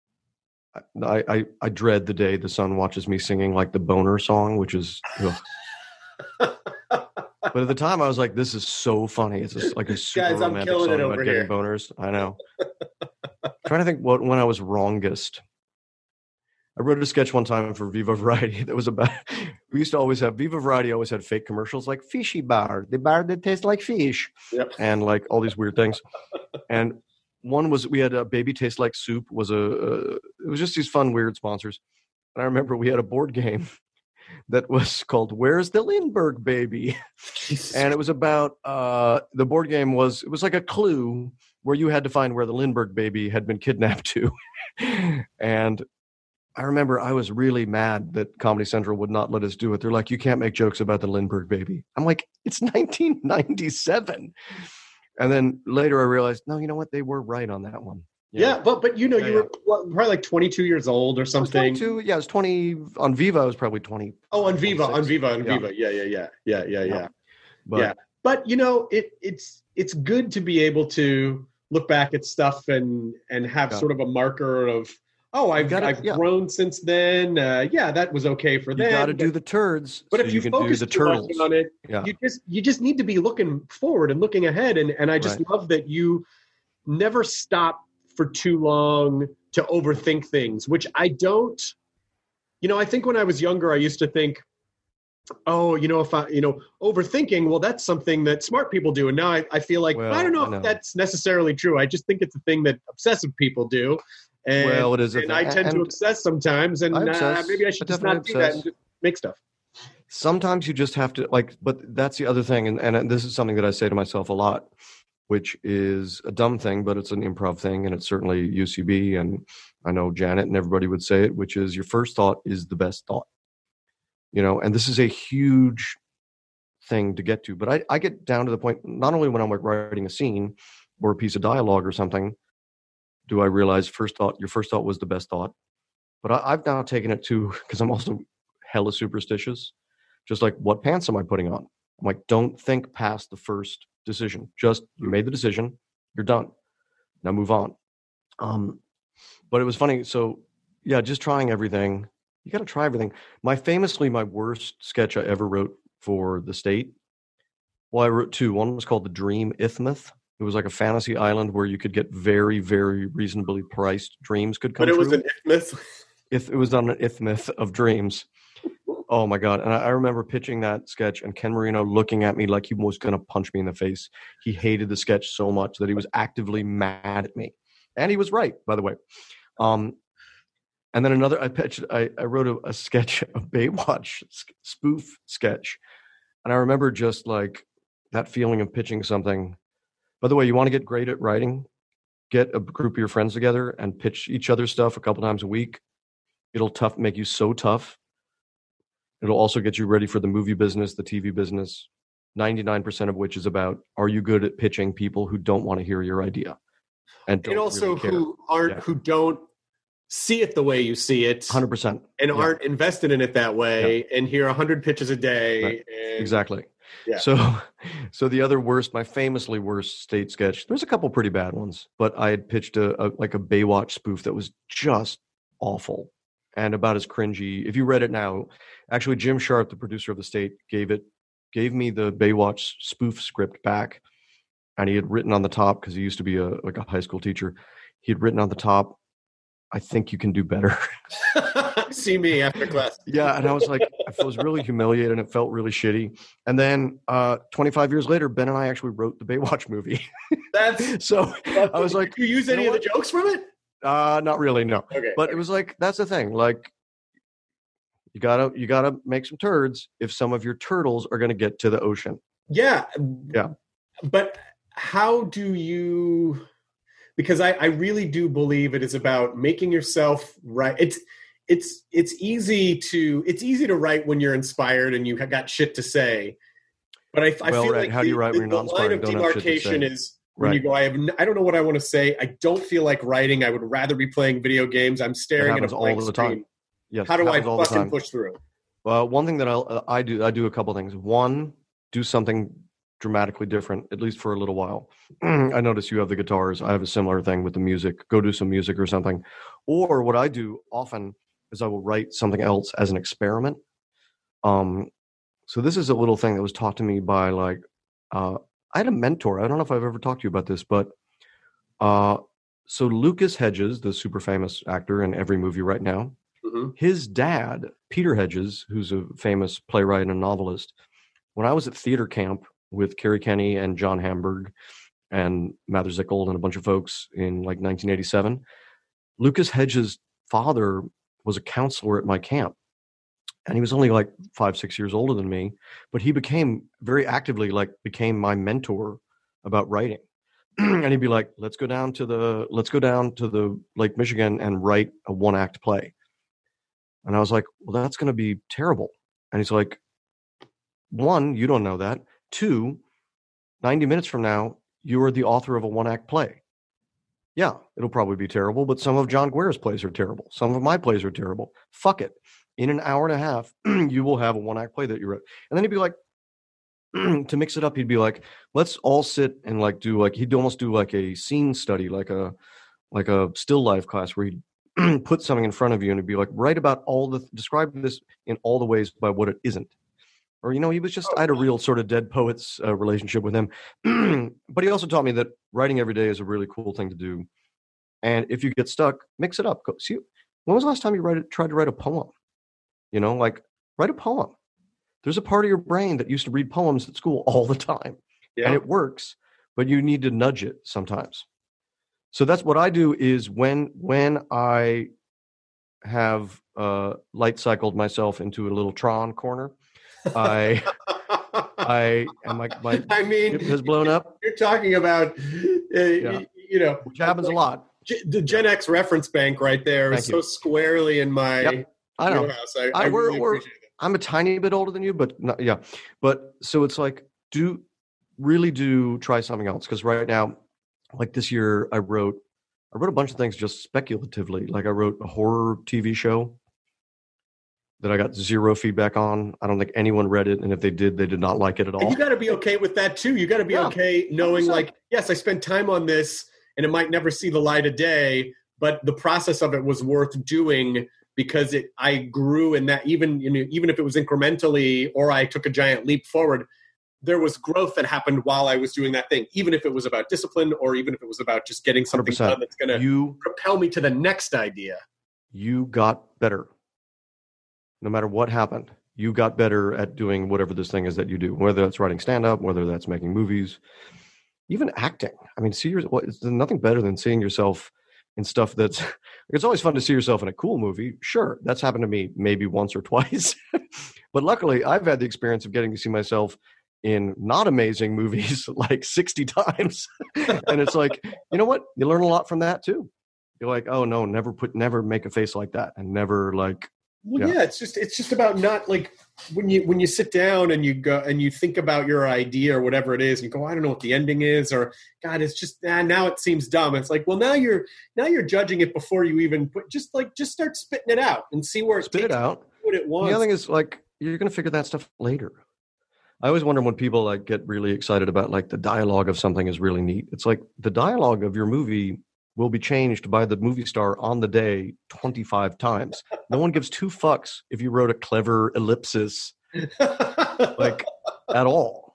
I dread the day the sun watches me singing like the Boner song, which is. But at the time, I was like, "This is so funny." It's just like a super Guys, romantic song about getting boners. I know. Trying to think when I was wrongest. I wrote a sketch one time for Viva Variety that was about. We used to always have Viva Variety always had fake commercials like Fishy Bar, the bar that tastes like fish, yep. And like all these weird things. And one was we had a Baby Tastes Like Soup. It was just these fun weird sponsors. And I remember we had a board game that was called Where's the Lindbergh Baby? And it was about the board game was like a clue where you had to find where the Lindbergh baby had been kidnapped to. And I remember I was really mad that Comedy Central would not let us do it. They're like, you can't make jokes about the Lindbergh baby. I'm like, it's 1997. And then later I realized, no, you know what? They were right on that one. Yeah, but you know, you were probably like 22 years old or something. I was 22, yeah, I was 20. On Viva, I was probably 20. Oh, on Viva. Yeah. But you know, it's good to be able to look back at stuff and have sort of a marker of, oh, I've grown since then. That was okay for them. You got to do the turds, but if you focus too much on it, you just need to be looking forward and looking ahead. And I just love that you never stop for too long to overthink things, which I don't. You know, I think when I was younger, I used to think, oh, you know, if I, overthinking, well, that's something that smart people do. And now I feel like, I don't know if that's necessarily true. I just think it's a thing that obsessive people do. And, it is. And I tend to obsess sometimes, and maybe I should just not do that and just make stuff. Sometimes you just have to but that's the other thing. And this is something that I say to myself a lot, which is a dumb thing, but it's an improv thing. And it's certainly UCB. And I know Janet and everybody would say it, which is your first thought is the best thought. And this is a huge thing to get to. But I get down to the point, not only when I'm like writing a scene or a piece of dialogue or something, do I realize your first thought was the best thought. But I've now taken it to, because I'm also hella superstitious, just like, what pants am I putting on? I'm like, don't think past the first decision. Just, you made the decision, you're done. Now move on. But it was funny. So yeah, just trying everything. You got to try everything. My worst sketch I ever wrote for the state. Well, I wrote two. One was called The Dream Isthmus. It was like a fantasy island where you could get very, very reasonably priced dreams could come true. But it was an isthmus. If it was on an isthmus of dreams. Oh my God. And I remember pitching that sketch and Ken Marino looking at me like he was going to punch me in the face. He hated the sketch so much that he was actively mad at me. And he was right, by the way. And then I wrote a sketch, a Baywatch spoof sketch. And I remember just like that feeling of pitching something. By the way, you want to get great at writing? Get a group of your friends together and pitch each other stuff a couple times a week. It'll make you so tough. It'll also get you ready for the movie business, the TV business, 99% of which is about, are you good at pitching people who don't want to hear your idea? And also really who don't see it the way you see it. 100%. And aren't invested in it that way and hear 100 pitches a day. Right. And, exactly. Yeah. So the other my famously worst state sketch, there's a couple pretty bad ones, but I had pitched a Baywatch spoof that was just awful and about as cringy. If you read it now, actually Jim Sharp, the producer of the state, gave me the Baywatch spoof script back, and he had written on the top, because he used to be a high school teacher, he had written on the top, I think you can do better. See me after class. Yeah, and I was like, I was really humiliated, and it felt really shitty. And then 25 years later, Ben and I actually wrote the Baywatch movie. I was like, did you use any of the jokes from it? Not really, no. Okay. But it was like, that's the thing. Like, you gotta make some turds if some of your turtles are going to get to the ocean. Yeah. Yeah. But how do you? Because I really do believe it is about making yourself right. It's easy to write when you're inspired and you have got shit to say. But I feel like how do you write when you're not inspired? The line of demarcation is when you go, I don't know what I want to say. I don't feel like writing. I would rather be playing video games. I'm staring at a blank screen. Time. Yes, how do I fucking push through? Well, one thing that I do a couple things. One, do something dramatically different, at least for a little while. I notice you have the guitars. I have a similar thing with the music. Go do some music or something. Or what I do often is I will write something else as an experiment. So this is a little thing that was taught to me by I had a mentor. I don't know if I've ever talked to you about this, but so Lucas Hedges, the super famous actor in every movie right now, his dad, Peter Hedges, who's a famous playwright and novelist, when I was at theater camp with Kerry Kenny and John Hamburg and Mather Zickel and a bunch of folks in 1987, Lucas Hedges' father was a counselor at my camp. And he was only 5-6 years older than me, but he became very actively became my mentor about writing. And he'd be like, let's go down to the Lake Michigan and write a 1-act play. And I was like, well, that's going to be terrible. And he's like, 1, you don't know that. 2, 90 minutes from now, you are the author of a 1-act play. Yeah, it'll probably be terrible, but some of John Guerre's plays are terrible. Some of my plays are terrible. Fuck it. In an hour and a half, you will have a 1-act play that you wrote. And then he'd be like, to mix it up, he'd be like, let's all sit and he'd almost do a scene study, like a still life class where he'd put something in front of you and it'd be like, write about describe this in all the ways by what it isn't. Or, he was just, I had a real sort of dead poet's relationship with him. But he also taught me that writing every day is a really cool thing to do. And if you get stuck, mix it up. See, when was the last time you tried to write a poem? Write a poem. There's a part of your brain that used to read poems at school all the time. Yeah. And it works, but you need to nudge it sometimes. So that's what I do is when I have light cycled myself into a little Tron corner, my hip has blown up. You're talking about, which happens a lot. the Gen X reference bank right there is so squarely in my I know. wheelhouse. I really appreciate it. I'm a tiny bit older than you, but not, yeah. But so it's like, do try something else. Because right now, like this year, I wrote a bunch of things just speculatively. Like I wrote a horror TV show that I got zero feedback on. I don't think anyone read it. And if they did not like it at all. And you got to be okay with that too. You got to be okay knowing 100%. Like, yes, I spent time on this and it might never see the light of day, but the process of it was worth doing because I grew in that, even if it was incrementally or I took a giant leap forward, there was growth that happened while I was doing that thing, even if it was about discipline or even if it was about just getting something 100%. done that's going to propel me to the next idea. You got better. No matter what happened, you got better at doing whatever this thing is that you do, whether that's writing stand-up, whether that's making movies, even acting. I mean, there's nothing better than seeing yourself in stuff that's, it's always fun to see yourself in a cool movie. Sure, that's happened to me maybe once or twice. But luckily, I've had the experience of getting to see myself in not amazing movies like 60 times. And it's like, you know what? You learn a lot from that too. You're like, oh no, never make a face like that, and never like. Well, yeah, it's just about not like when you sit down and you go and you think about your idea or whatever it is, and you go, I don't know what the ending is, or God, it's just now it seems dumb. It's like, well, now you're judging it before you even just start spitting it out and see where spit it out. What it wants. The other thing is like you're going to figure that stuff later. I always wonder when people like get really excited about like the dialogue of something is really neat. It's like the dialogue of your movie will be changed by the movie star on the day 25 times. No one gives two fucks if you wrote a clever ellipsis, like at all.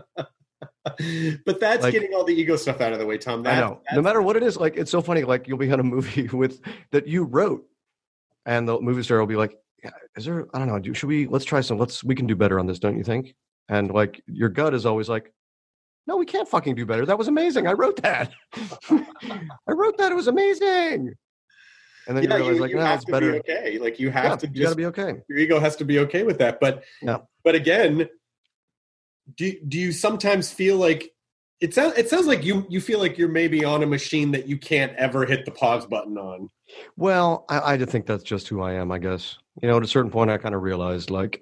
But that's like, getting all the ego stuff out of the way, Tom. I know. No matter what it is, like it's so funny. Like you'll be on a movie that you wrote, and the movie star will be like, yeah, "Is there? I don't know. Let's try some. We can do better on this, don't you think?" And like your gut is always like, no, we can't fucking do better. That was amazing. I wrote that. It was amazing. And then you realize, like, no, it's better. Okay, like you have to. You got to be okay. Your ego has to be okay with that. But again, do you sometimes feel like it sounds like you feel like you're maybe on a machine that you can't ever hit the pause button on? Well, I just think that's just who I am. I guess at a certain point, I kind of realized, like,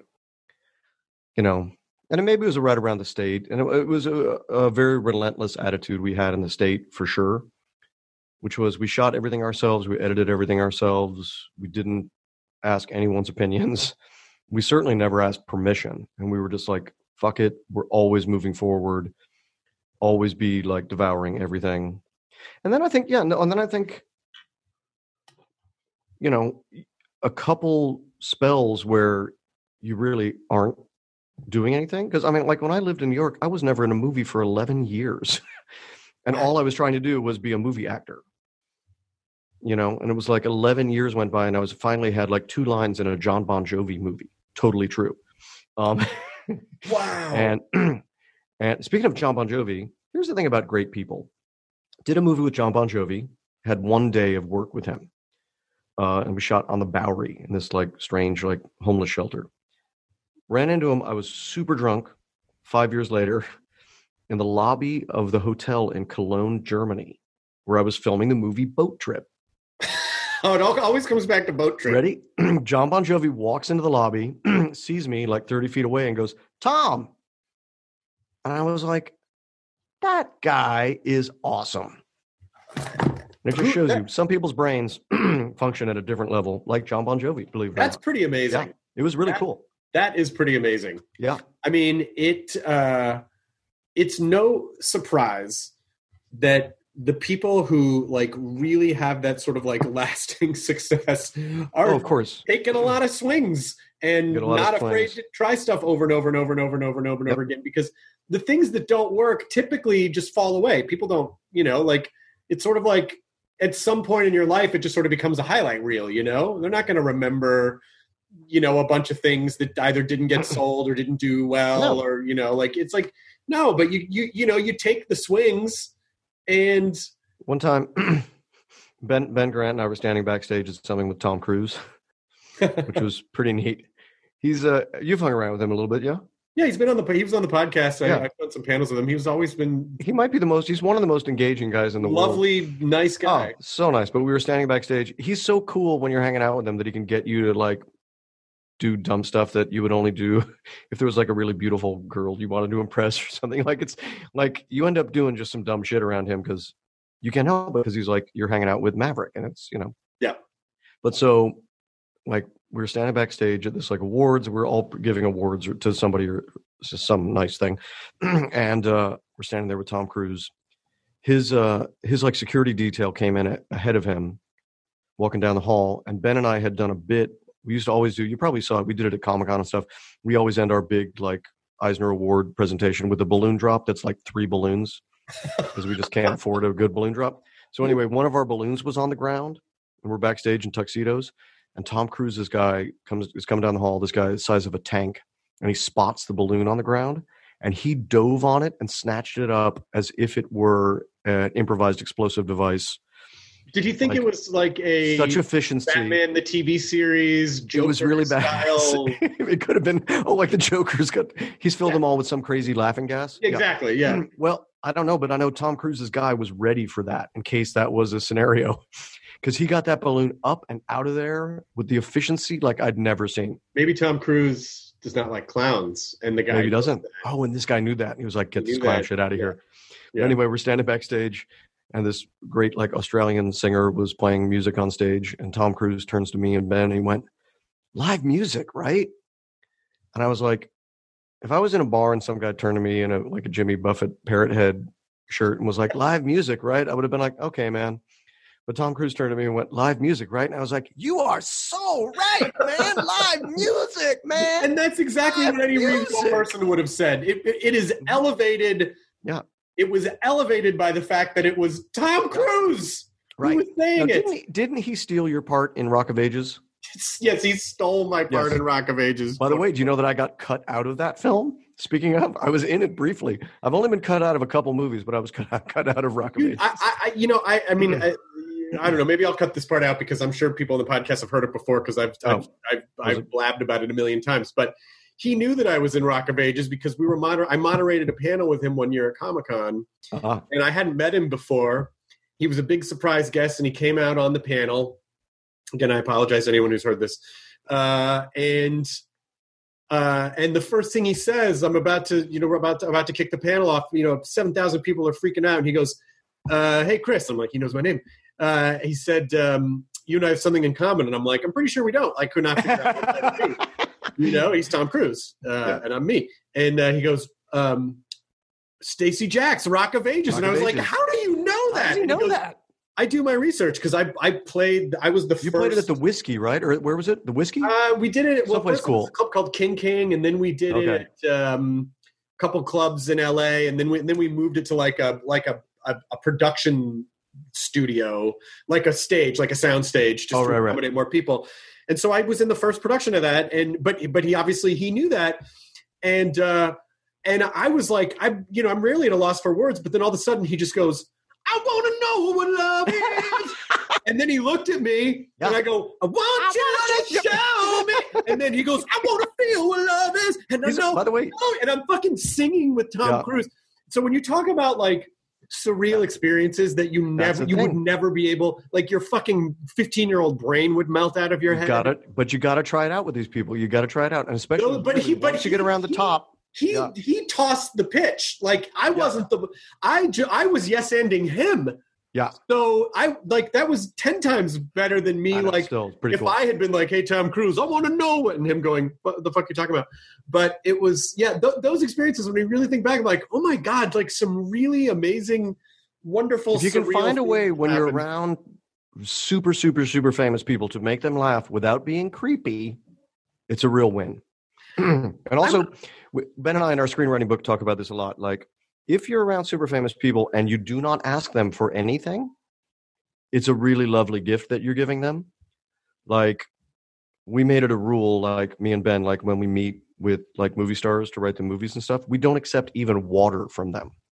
and maybe it was right around the state, and it was a very relentless attitude we had in the state for sure, which was we shot everything ourselves, we edited everything ourselves, we didn't ask anyone's opinions, we certainly never asked permission, and we were just like, fuck it, we're always moving forward, always be like devouring everything. And then I think, a couple spells where you really aren't doing anything. Because I mean, like when I lived in New York, I was never in a movie for 11 years. And all I was trying to do was be a movie actor. And it was like 11 years went by and I was finally had like 2 lines in a John Bon Jovi movie. Totally true. Wow. And speaking of John Bon Jovi, here's the thing about great people. Did a movie with John Bon Jovi, had 1 day of work with him. And we shot on the Bowery in this like strange, like homeless shelter. Ran into him. I was super drunk 5 years later in the lobby of the hotel in Cologne, Germany, where I was filming the movie Boat Trip. Oh, it always comes back to Boat Trip. Ready? John Bon Jovi walks into the lobby, sees me like 30 feet away and goes, Tom. And I was like, that guy is awesome. And it just shows you some people's brains function at a different level, like John Bon Jovi, believe it or not. That's pretty amazing. Yeah, it was really cool. That is pretty amazing. Yeah. I mean, it's no surprise that the people who like really have that sort of like lasting success are of course taking a lot of swings and not afraid to try stuff over and over and over and over and over and over and over again, because the things that don't work typically just fall away. People don't, like it's sort of like at some point in your life, it just sort of becomes a highlight reel, they're not going to remember a bunch of things that either didn't get sold or didn't do well, or, like, it's like, no, but you take the swings. And one time Ben Grant and I were standing backstage at something with Tom Cruise, which was pretty neat. He's, you've hung around with him a little bit. Yeah. Yeah, he was on the podcast. Yeah. I've done some panels with him. He's always been He might be he's one of the most engaging guys in the world. lovely, nice guy. Oh, so nice. But we were standing backstage. He's so cool when you're hanging out with him that he can get you to like do dumb stuff that you would only do if there was like a really beautiful girl you wanted to impress or something. Like it's like you end up doing just some dumb shit around him because you can't help it because he's like you're hanging out with Maverick and it's Yeah. But so like we were standing backstage at this like awards. We're all giving awards to somebody or just some nice thing, and we're standing there with Tom Cruise. His like security detail came in ahead of him, walking down the hall. And Ben and I had done a bit. We used to always do. You probably saw it. We did it at Comic-Con and stuff. We always end our big like Eisner Award presentation with a balloon drop that's like 3 balloons because we just can't afford a good balloon drop. So anyway, one of our balloons was on the ground, and we're backstage in tuxedos. And Tom Cruise's guy is coming down the hall. This guy is the size of a tank, and he spots the balloon on the ground, and he dove on it and snatched it up as if it were an improvised explosive device. Did you think it was like a such efficiency? Batman the TV series, Joker it was really style. bad. It could have been like the Joker's got. He's filled them all with some crazy laughing gas. Exactly. Yeah. Well, I don't know, but I know Tom Cruise's guy was ready for that in case that was a scenario. Because he got that balloon up and out of there with the efficiency like I'd never seen. Maybe Tom Cruise does not like clowns, and the guy he doesn't. Oh, and this guy knew that. He was like, "Get this clown shit out of here." Yeah. Anyway, we're standing backstage, and this great like Australian singer was playing music on stage, and Tom Cruise turns to me and Ben, and he went, "Live music, right?" And I was like, if I was in a bar and some guy turned to me in a Jimmy Buffett parrot head shirt and was like, "Live music, right?" I would have been like, "Okay, man." But Tom Cruise turned to me and went, "Live music, right?" And I was like, "You are so right, man. Live music, man." And that's exactly what any reasonable person would have said. It is elevated. Yeah. It was elevated by the fact that it was Tom Cruise who was saying it. Didn't he steal your part in Rock of Ages? Yes, he stole my part in Rock of Ages. By the way, do you know that I got cut out of that film? Speaking of, I was in it briefly. I've only been cut out of a couple movies, but I was cut out of Rock of Ages. I don't know. Maybe I'll cut this part out because I'm sure people on the podcast have heard it before because I've blabbed about it a million times. But he knew that I was in Rock of Ages because I moderated a panel with him one year at Comic-Con, and I hadn't met him before. He was a big surprise guest, and he came out on the panel. Again, I apologize to anyone who's heard this. And the first thing he says, we're about to kick the panel off. 7,000 people are freaking out, and he goes, "Hey, Chris." I'm like, he knows my name. He said, "You and I have something in common," and I'm like, "I'm pretty sure we don't." I could not figure out what that would be. He's Tom Cruise, and I'm me. And he goes, "Stacey Jax, Rock of Ages," and I was like, "How do you know that?" How do you know that? I do my research because I was the first. You played it at the Whiskey, right? Or where was it? The Whiskey? We did it at someplace cool. It was a club called King, and then we did it at a couple clubs in LA, and then we moved it to like a production studio, like a stage, like a sound stage, just to accommodate more people. And so I was in the first production of that, but he obviously knew that, and I was like, I'm rarely at a loss for words, but then all of a sudden he just goes, "I want to know what love is." And then he looked at me, and I go, "I want you to show me." And then he goes, "I want to feel what love is." And I know, by the way, and I'm fucking singing with Tom Cruise. So when you talk about like surreal experiences that you would never be able, like your fucking 15-year-old brain would melt out of your head. But you got to try it out with these people. You got to try it out, and especially once you get around the top. He tossed the pitch. Like I wasn't I was yes-ending him. Yeah. So that was 10 times better than me. Like still, if cool. I had been like, "Hey, Tom Cruise, I want to know what," and him going, "What the fuck are you talking about?" But it was, those experiences, when you really think back, I'm like, oh my God, like some really amazing, wonderful, if you can find a way when you're around super, super, super famous people to make them laugh without being creepy, it's a real win. And also, Ben and I in our screenwriting book talk about this a lot. Like, if you're around super famous people and you do not ask them for anything, it's a really lovely gift that you're giving them. Like, we made it a rule, like me and Ben, like when we meet with like movie stars to write the movies and stuff, we don't accept even water from them.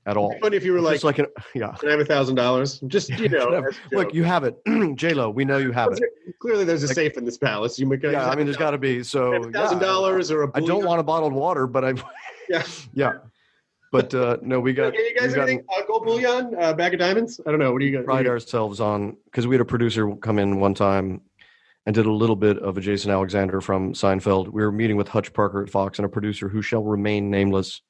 at all. It'd be funny if you were It's like, just yeah. can I have $1,000? Just, as a Look, joke. you have it. J-Lo, we know you have it. Clearly, there's a safe in this palace. You make Yeah, I mean, there's got to be. So $1,000 or a I don't want a bottled water, but I. Yeah. Yeah. But no, we got. Okay, you guys anything? Gold bullion, bag of diamonds? I don't know. What do you got? Pride ourselves on, because we had a producer come in one time and did a little bit of a Jason Alexander from Seinfeld. We were meeting with Hutch Parker at Fox, and a producer who shall remain nameless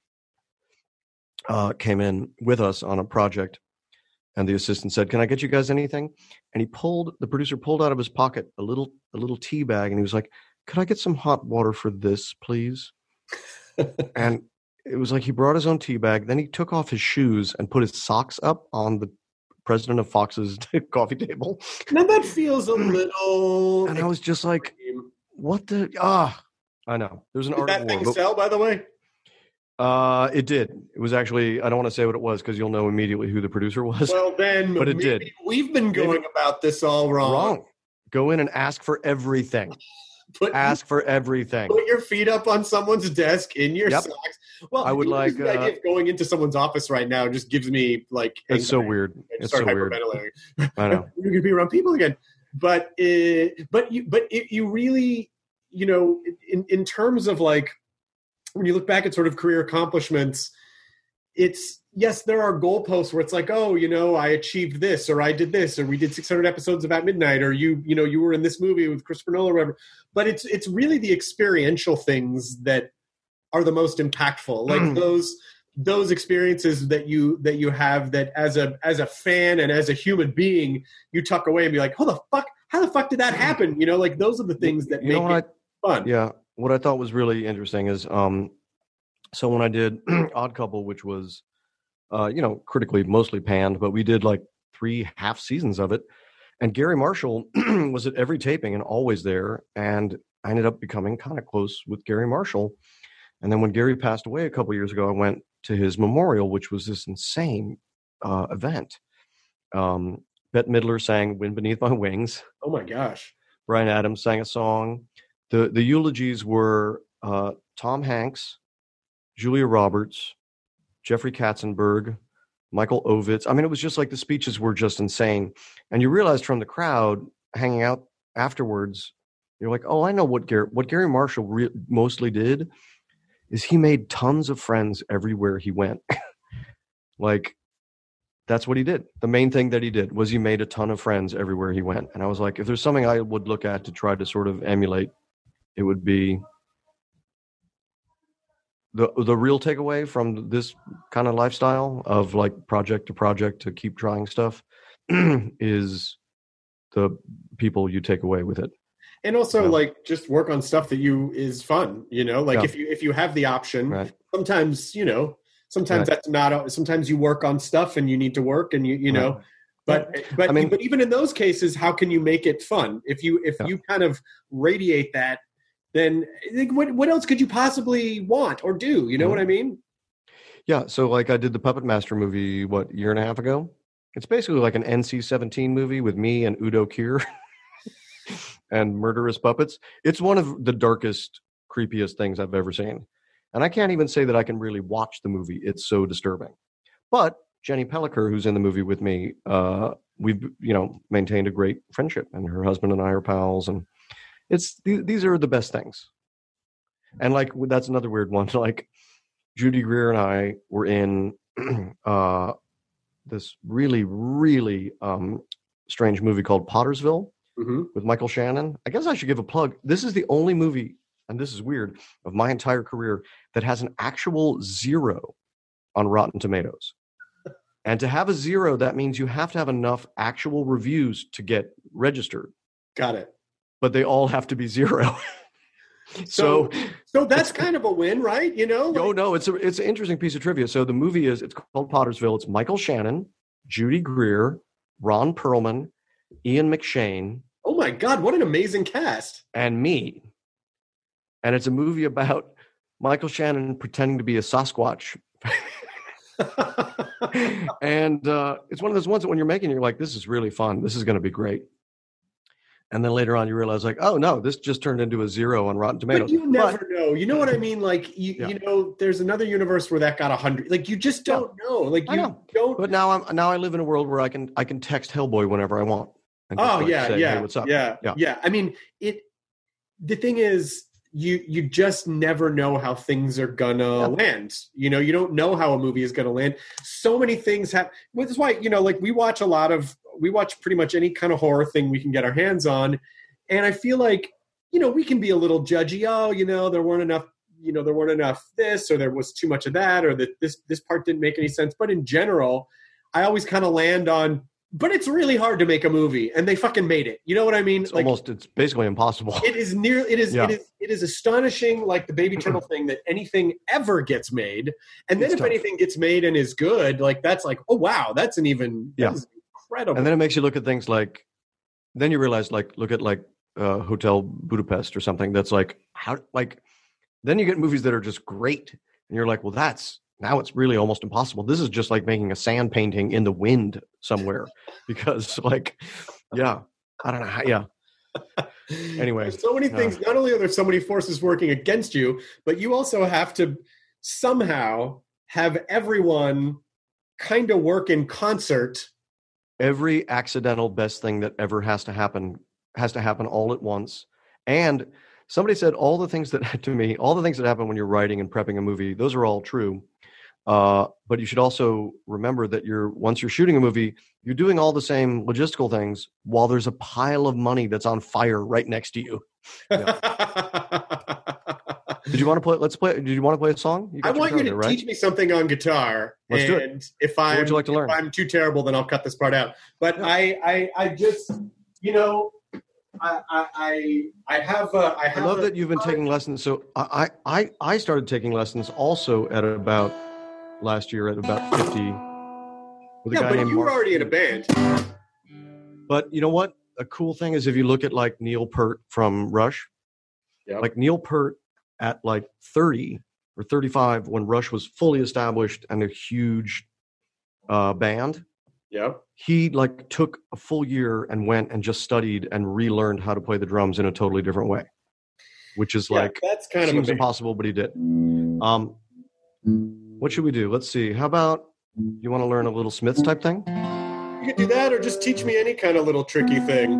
came in with us on a project. And the assistant said, "Can I get you guys anything?" And the producer pulled out of his pocket a little tea bag, and he was like, "Could I get some hot water for this, please?" And it was like he brought his own tea bag. Then he took off his shoes and put his socks up on the president of Fox's coffee table. Now that feels a little. And I was just like, "What the I know. There's an Did art that of thing war. sell, by the way? It did. It was actually. I don't want to say what it was because you'll know immediately who the producer was. Well, then, but it did. We've been going about this all wrong. Wrong. Go in and ask for everything. Ask for everything. Put your feet up on someone's desk in your Yep. socks. Well, I would like the idea of going into somemone's office right now just gives me like. It's so anxiety. weird. I It's start so weird. hyperventilating. I know. You're gonna be around people again, but you really, in terms of like when you look back at sort of career accomplishments, it's yes, there are goalposts where it's like, oh, I achieved this, or I did this, or we did 600 episodes of At Midnight, or you were in this movie with Christopher Nolan, or whatever. But it's really the experiential things that are the most impactful, like those experiences that you have that as a fan and as a human being you tuck away and be like, how the fuck did that happen? Like those are the things that make it fun. Yeah, what I thought was really interesting is so when I did Odd Couple, which was critically mostly panned, but we did like 3 half seasons of it, and Gary Marshall was at every taping and always there, and I ended up becoming kind of close with Gary Marshall. And then when Gary passed away a couple years ago, I went to his memorial, which was this insane event. Bette Midler sang "Wind Beneath My Wings." Oh my gosh! Bryan Adams sang a song. The eulogies were Tom Hanks, Julia Roberts, Jeffrey Katzenberg, Michael Ovitz. I mean, it was just like the speeches were just insane. And you realized from the crowd hanging out afterwards, you're like, oh, I know what Gary Marshall mostly did is he made tons of friends everywhere he went. Like, that's what he did. The main thing that he did was he made a ton of friends everywhere he went. And I was like, if there's something I would look at to try to sort of emulate, it would be the real takeaway from this kind of lifestyle of like project to project to keep trying stuff is the people you take away with it. And also, like, just work on stuff that is fun, like if you have the option, right. Sometimes, Right. that's not, sometimes you work on stuff and you need to work and you know, right. but I mean, but even in those cases, how can you make it fun? If you kind of radiate that, then what else could you possibly want or do? You know what I mean? Yeah. So like I did the Puppet Master movie, a year and a half ago? It's basically like an NC-17 movie with me and Udo Kier. And murderous puppets. It's one of the darkest, creepiest things I've ever seen. And I can't even say that I can really watch the movie. It's so disturbing. But Jenny Pellicker, who's in the movie with me, we've, maintained a great friendship, and her husband and I are pals. And these are the best things. And like, that's another weird one. Like Judy Greer and I were in this really, really strange movie called Pottersville. Mm-hmm. With Michael Shannon. I guess I should give a plug. This is the only movie, and this is weird, of my entire career that has an actual 0 on Rotten Tomatoes. And to have a 0, that means you have to have enough actual reviews to get registered. Got it. But they all have to be 0. So that's kind of a win, right? Oh no, it's an interesting piece of trivia. So the movie it's called Pottersville. It's Michael Shannon, Judy Greer, Ron Perlman, Ian McShane. Oh my God, what an amazing cast. And me. And it's a movie about Michael Shannon pretending to be a Sasquatch. And it's one of those ones that when you're making, you're like, this is really fun. This is going to be great. And then later on, you realize, like, oh no, this just turned into a 0 on Rotten Tomatoes. But you never know. You know what I mean? Like, you know, there's another universe where that got 100. Like, you just don't know. Like, you don't. But now I live in a world where I can text Hellboy whenever I want. And just, say, hey, what's up? Yeah. I mean, the thing is, you just never know how things are gonna land. You know, you don't know how a movie is gonna land. So many things happen. Which is why, you know, like we watch pretty much any kind of horror thing we can get our hands on. And I feel like, you know, we can be a little judgy. Oh, you know, there weren't enough this, or there was too much of that, or that this part didn't make any sense. But in general, I always kind of land on, but it's really hard to make a movie, and they fucking made it. You know what I mean? It's basically impossible. It is astonishing, like the Baby Turtle thing, that anything ever gets made. And then if anything gets made and is good, like that's like, oh wow, that's that is incredible. And then it makes you look at things like, then you realize, like, look at like Hotel Budapest or something that's like, how, like, then you get movies that are just great, and you're like, well, now it's really almost impossible. This is just like making a sand painting in the wind somewhere, because like, I don't know how, Anyway. There's so many things. Not only are there so many forces working against you, but you also have to somehow have everyone kind of work in concert. Every accidental best thing that ever has to happen all at once. And somebody said all the things that happen when you're writing and prepping a movie, those are all true. But you should also remember that once you're shooting a movie, you're doing all the same logistical things while there's a pile of money that's on fire right next to you. Yeah. Did you want to play? Did you want to play a song? I want you to teach me something on guitar. Let's do it. What would you like to learn? If I'm too terrible, then I'll cut this part out. But I just, you know, I love that you've been taking lessons. So I started taking lessons also at about last year at about 50. With a guy named you were Mark. already in a band. But you know what? A cool thing is if you look at like Neil Peart from Rush, like Neil Peart at like 30 or 35 when Rush was fully established and a huge band. Yeah. He like took a full year and went and just studied and relearned how to play the drums in a totally different way, which is like, that's kind seems impossible, but he did. What should we do? Let's see. How about you want to learn a little Smiths type thing? You could do that, or just teach me any kind of little tricky thing.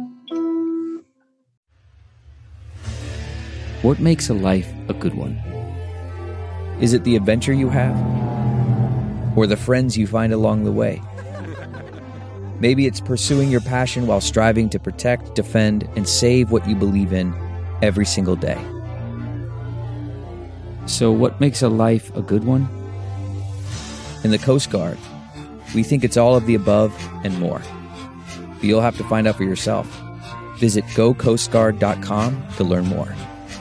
What makes a life a good one? Is it the adventure you have? Or the friends you find along the way? Maybe it's pursuing your passion while striving to protect, defend, and save what you believe in every single day. So what makes a life a good one? In the Coast Guard, we think it's all of the above and more. But you'll have to find out for yourself. Visit gocoastguard.com to learn more.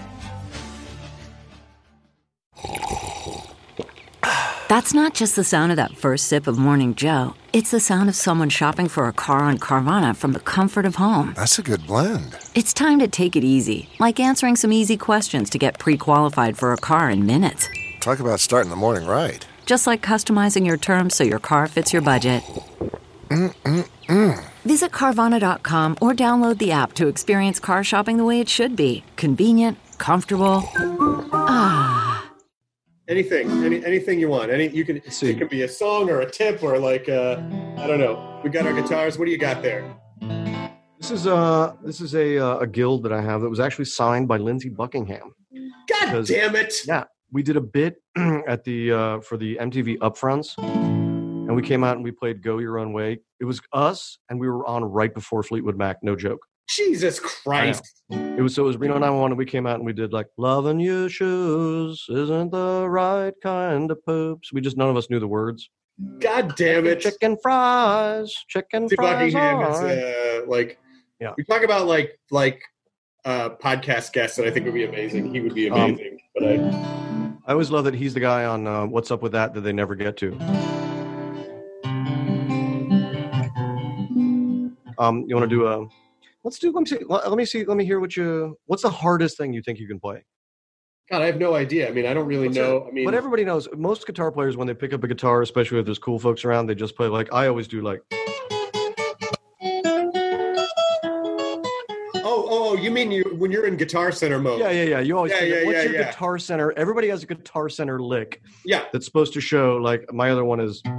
That's not just the sound of that first sip of Morning Joe. It's the sound of someone shopping for a car on Carvana from the comfort of home. That's a good blend. It's time to take it easy, like answering some easy questions to get pre-qualified for a car in minutes. Talk about starting the morning right. Just like customizing your terms so your car fits your budget. Visit Carvana.com or download the app to experience car shopping the way it should be. Convenient, comfortable. Anything you want. It can be a song or a tip or like I don't know. We got our guitars. What do you got there? This is a guild that I have that was actually signed by Lindsey Buckingham. God damn it! Yeah, we did a bit at the for the MTV Upfronts, and we came out and we played "Go Your Own Way." It was us, and we were on right before Fleetwood Mac. No joke. Jesus Christ! It was Reno 911, and we came out and we did like "Loving Your Shoes Isn't the Right Kind of Poops." None of us knew the words. God damn it! Chicken fries. Buckingham is we talk about like podcast guests that I think would be amazing. He would be amazing. But I always love that he's the guy on What's Up With That they never get to. You want to do a? Let me hear what's the hardest thing you think you can play? God, I have no idea. I mean, I don't really know. But everybody knows. Most guitar players, when they pick up a guitar, especially if there's cool folks around, they just play like I always do, like. you mean when you're in Guitar Center mode? Yeah. You always think, what's your yeah. Guitar Center? Everybody has a Guitar Center lick. Yeah. That's supposed to show, like, my other one is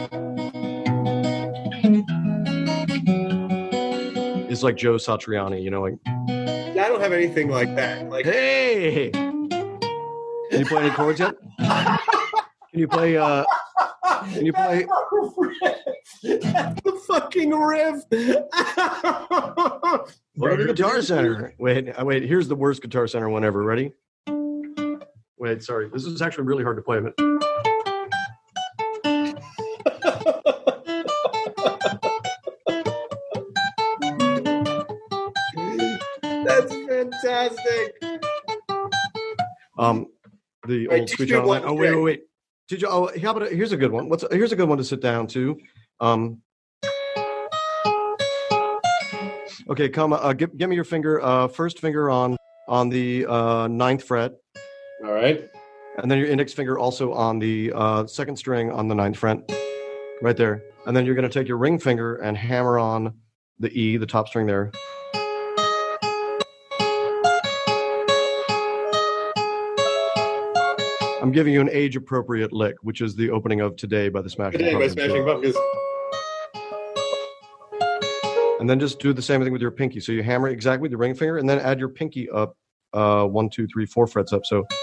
like Joe Satriani, you know, like. Yeah, I don't have anything like that. Like, hey! Can you play any chords yet? Can you play, the fucking riff. What a Guitar Center. Wait, here's the worst Guitar Center one ever. Ready? Wait, sorry. This is actually really hard to play. But... That's fantastic. The old Sweet Child line. Oh, wait. Did you? Oh, how about here's a good one. Here's a good one to sit down to. Okay, come. Give me your finger. First finger on the 9th fret. All right. And then your index finger also on the second string on the 9th fret, right there. And then you're going to take your ring finger and hammer on the E, the top string there. I'm giving you an age-appropriate lick, which is the opening of Today by the Smashing Pumpkins. And then just do the same thing with your pinky. So you hammer exactly with your ring finger, and then add your pinky up 1, 2, 3, 4 frets up. So.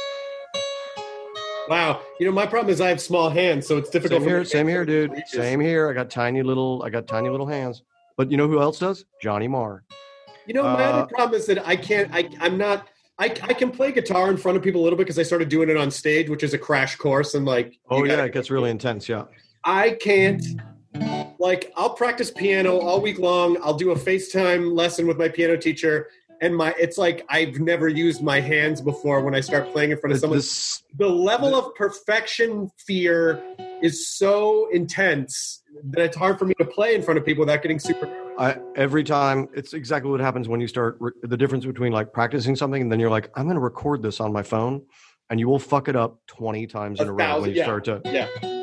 Wow, my problem is I have small hands, so it's difficult. Same here, dude. Same here. I got tiny little hands. But you know who else does? Johnny Marr. My other problem is that I can play guitar in front of people a little bit because I started doing it on stage, which is a crash course, and like. Oh yeah, it gets really intense. Yeah. I can't. Like, I'll practice piano all week long. I'll do a FaceTime lesson with my piano teacher, and it's like I've never used my hands before when I start playing in front of someone. The level of perfection fear is so intense that it's hard for me to play in front of people without getting super nervous. Every time, it's exactly what happens when you start, the difference between like practicing something and then you're like, I'm going to record this on my phone, and you will fuck it up 20 times in a row when you start to. Yeah.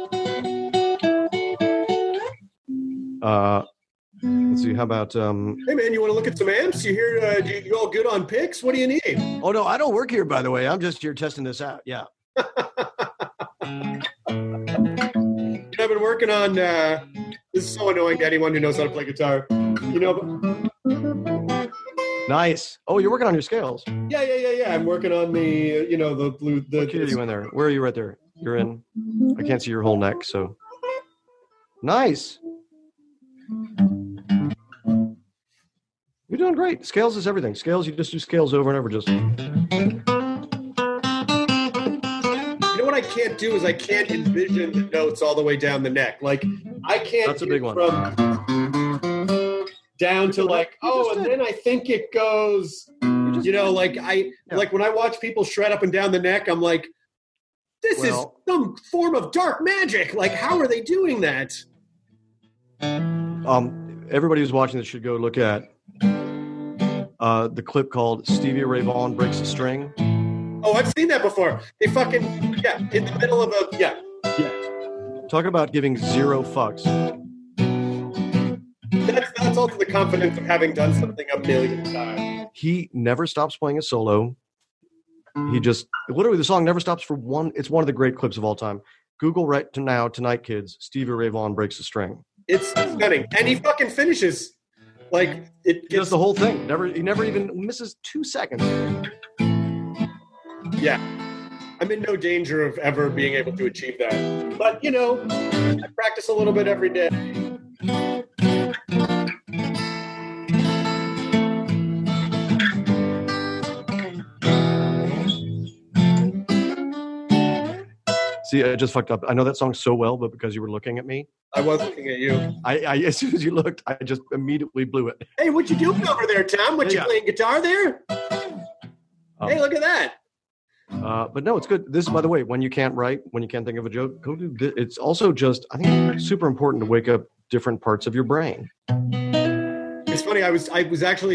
Let's see. How about? Hey man, you want to look at some amps? You here? You all good on picks? What do you need? Oh no, I don't work here, by the way. I'm just here testing this out. Yeah. I've been working on. This is so annoying to anyone who knows how to play guitar. Nice. Oh, you're working on your scales. Yeah. I'm working on the. The blue. What key are you in there? Where are you? Right there. You're in. I can't see your whole neck. So. Nice. You're doing great. Scales is everything. Scales, you just do scales over and over. Just. You know what I can't do is I can't envision the notes all the way down the neck. Like I can't. That's a big one. From down to like, and then I think it goes. Like when I watch people shred up and down the neck, I'm like, this is some form of dark magic. Like, how are they doing that? Everybody who's watching this should go look at the clip called Stevie Ray Vaughan Breaks a String. Oh, I've seen that before. They fucking, in the middle of a, Yeah. Talk about giving zero fucks. That's also the confidence of having done something a million times. He never stops playing a solo. He just, literally the song never stops for one. It's one of the great clips of all time. Google right to now, tonight, kids, Stevie Ray Vaughan Breaks a String. It's stunning. And he fucking finishes. Like, he does the whole thing. He never even misses 2 seconds. Yeah. I'm in no danger of ever being able to achieve that. But, I practice a little bit every day. See, I just fucked up. I know that song so well, but because you were looking at me. I was looking at you. I as soon as you looked, I just immediately blew it. Hey, what you doing over there, Tom? You playing guitar there? Hey, look at that. But no, it's good. This, by the way, when you can't write, when you can't think of a joke, go do this. It's also just, I think it's super important to wake up different parts of your brain. It's funny. I'd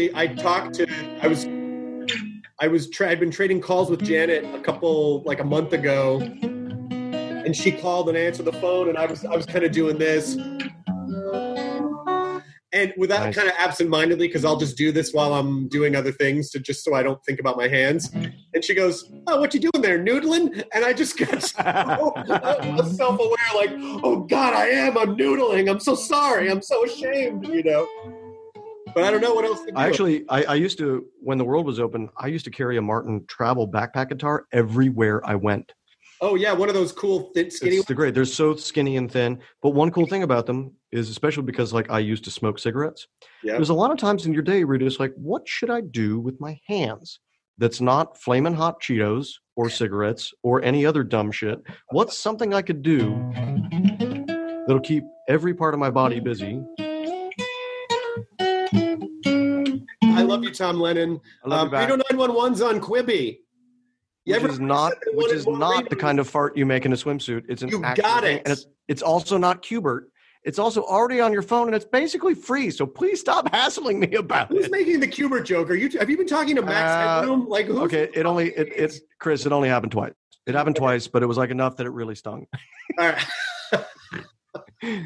been trading calls with Janet a month ago. And she called and answered the phone, and I was kind of doing this. And And with that kind of absentmindedly, because I'll just do this while I'm doing other things just so I don't think about my hands. And she goes, "Oh, what you doing there, noodling?" And I just got so self-aware, like, "Oh God, I'm noodling. I'm so sorry. I'm so ashamed," But I don't know what else to do. I used to, when the world was open, I used to carry a Martin travel backpack guitar everywhere I went. Oh yeah, one of those cool skinny ones. They're great. They're so skinny and thin. But one cool thing about them is, especially because I used to smoke cigarettes. Yeah. There's a lot of times in your day where you're just like, what should I do with my hands? That's not flaming hot Cheetos or cigarettes or any other dumb shit. What's something I could do that'll keep every part of my body busy? I love you, Tom Lennon. Reno 911's on Quibi. Which is not the kind of fart you make in a swimsuit. It's you got it. And it's also not Qbert. It's also already on your phone, and it's basically free. So please stop hassling me about it. Who's making the Qbert joke? Have you been talking to Max Headroom? Like, who's okay, Chris. It only happened twice. It happened twice, but it was like enough that it really stung. All right.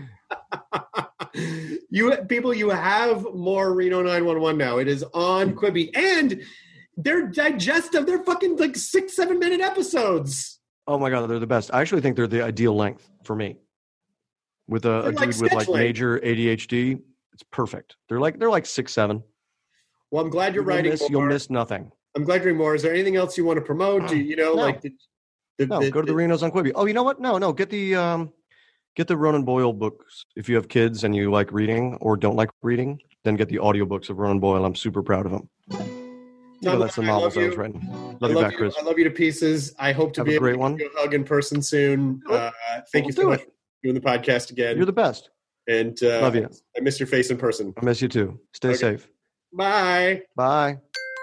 You have more Reno 911 now. It is on Quibi, and they're digestive. They're fucking like 6-7 minute episodes. Oh my God, they're the best. I actually think they're the ideal length for me. With a dude with like major ADHD, it's perfect. They're like 6-7. Well, I'm glad you're writing more. You'll miss nothing. I'm glad you're more. Is there anything else you want to promote? Go to the Renos on Quibi. Oh, you know what? No, get the Ronan Boyle books. If you have kids and you like reading or don't like reading, then get the audiobooks of Ronan Boyle. I'm super proud of him. That's the novels I was writing. Love you back, Chris. I love you to pieces. I hope to be able to give you a hug in person soon. Thank you so much for doing the podcast again. You're the best. And love you. I miss your face in person. I miss you too. Stay safe. Bye. Bye.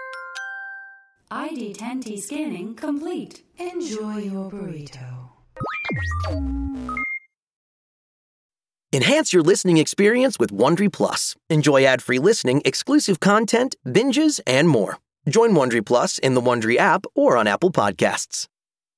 ID10T scanning complete. Enjoy your burrito. Enhance your listening experience with Wondery Plus. Enjoy ad-free listening, exclusive content, binges, and more. Join Wondery Plus in the Wondery app or on Apple Podcasts.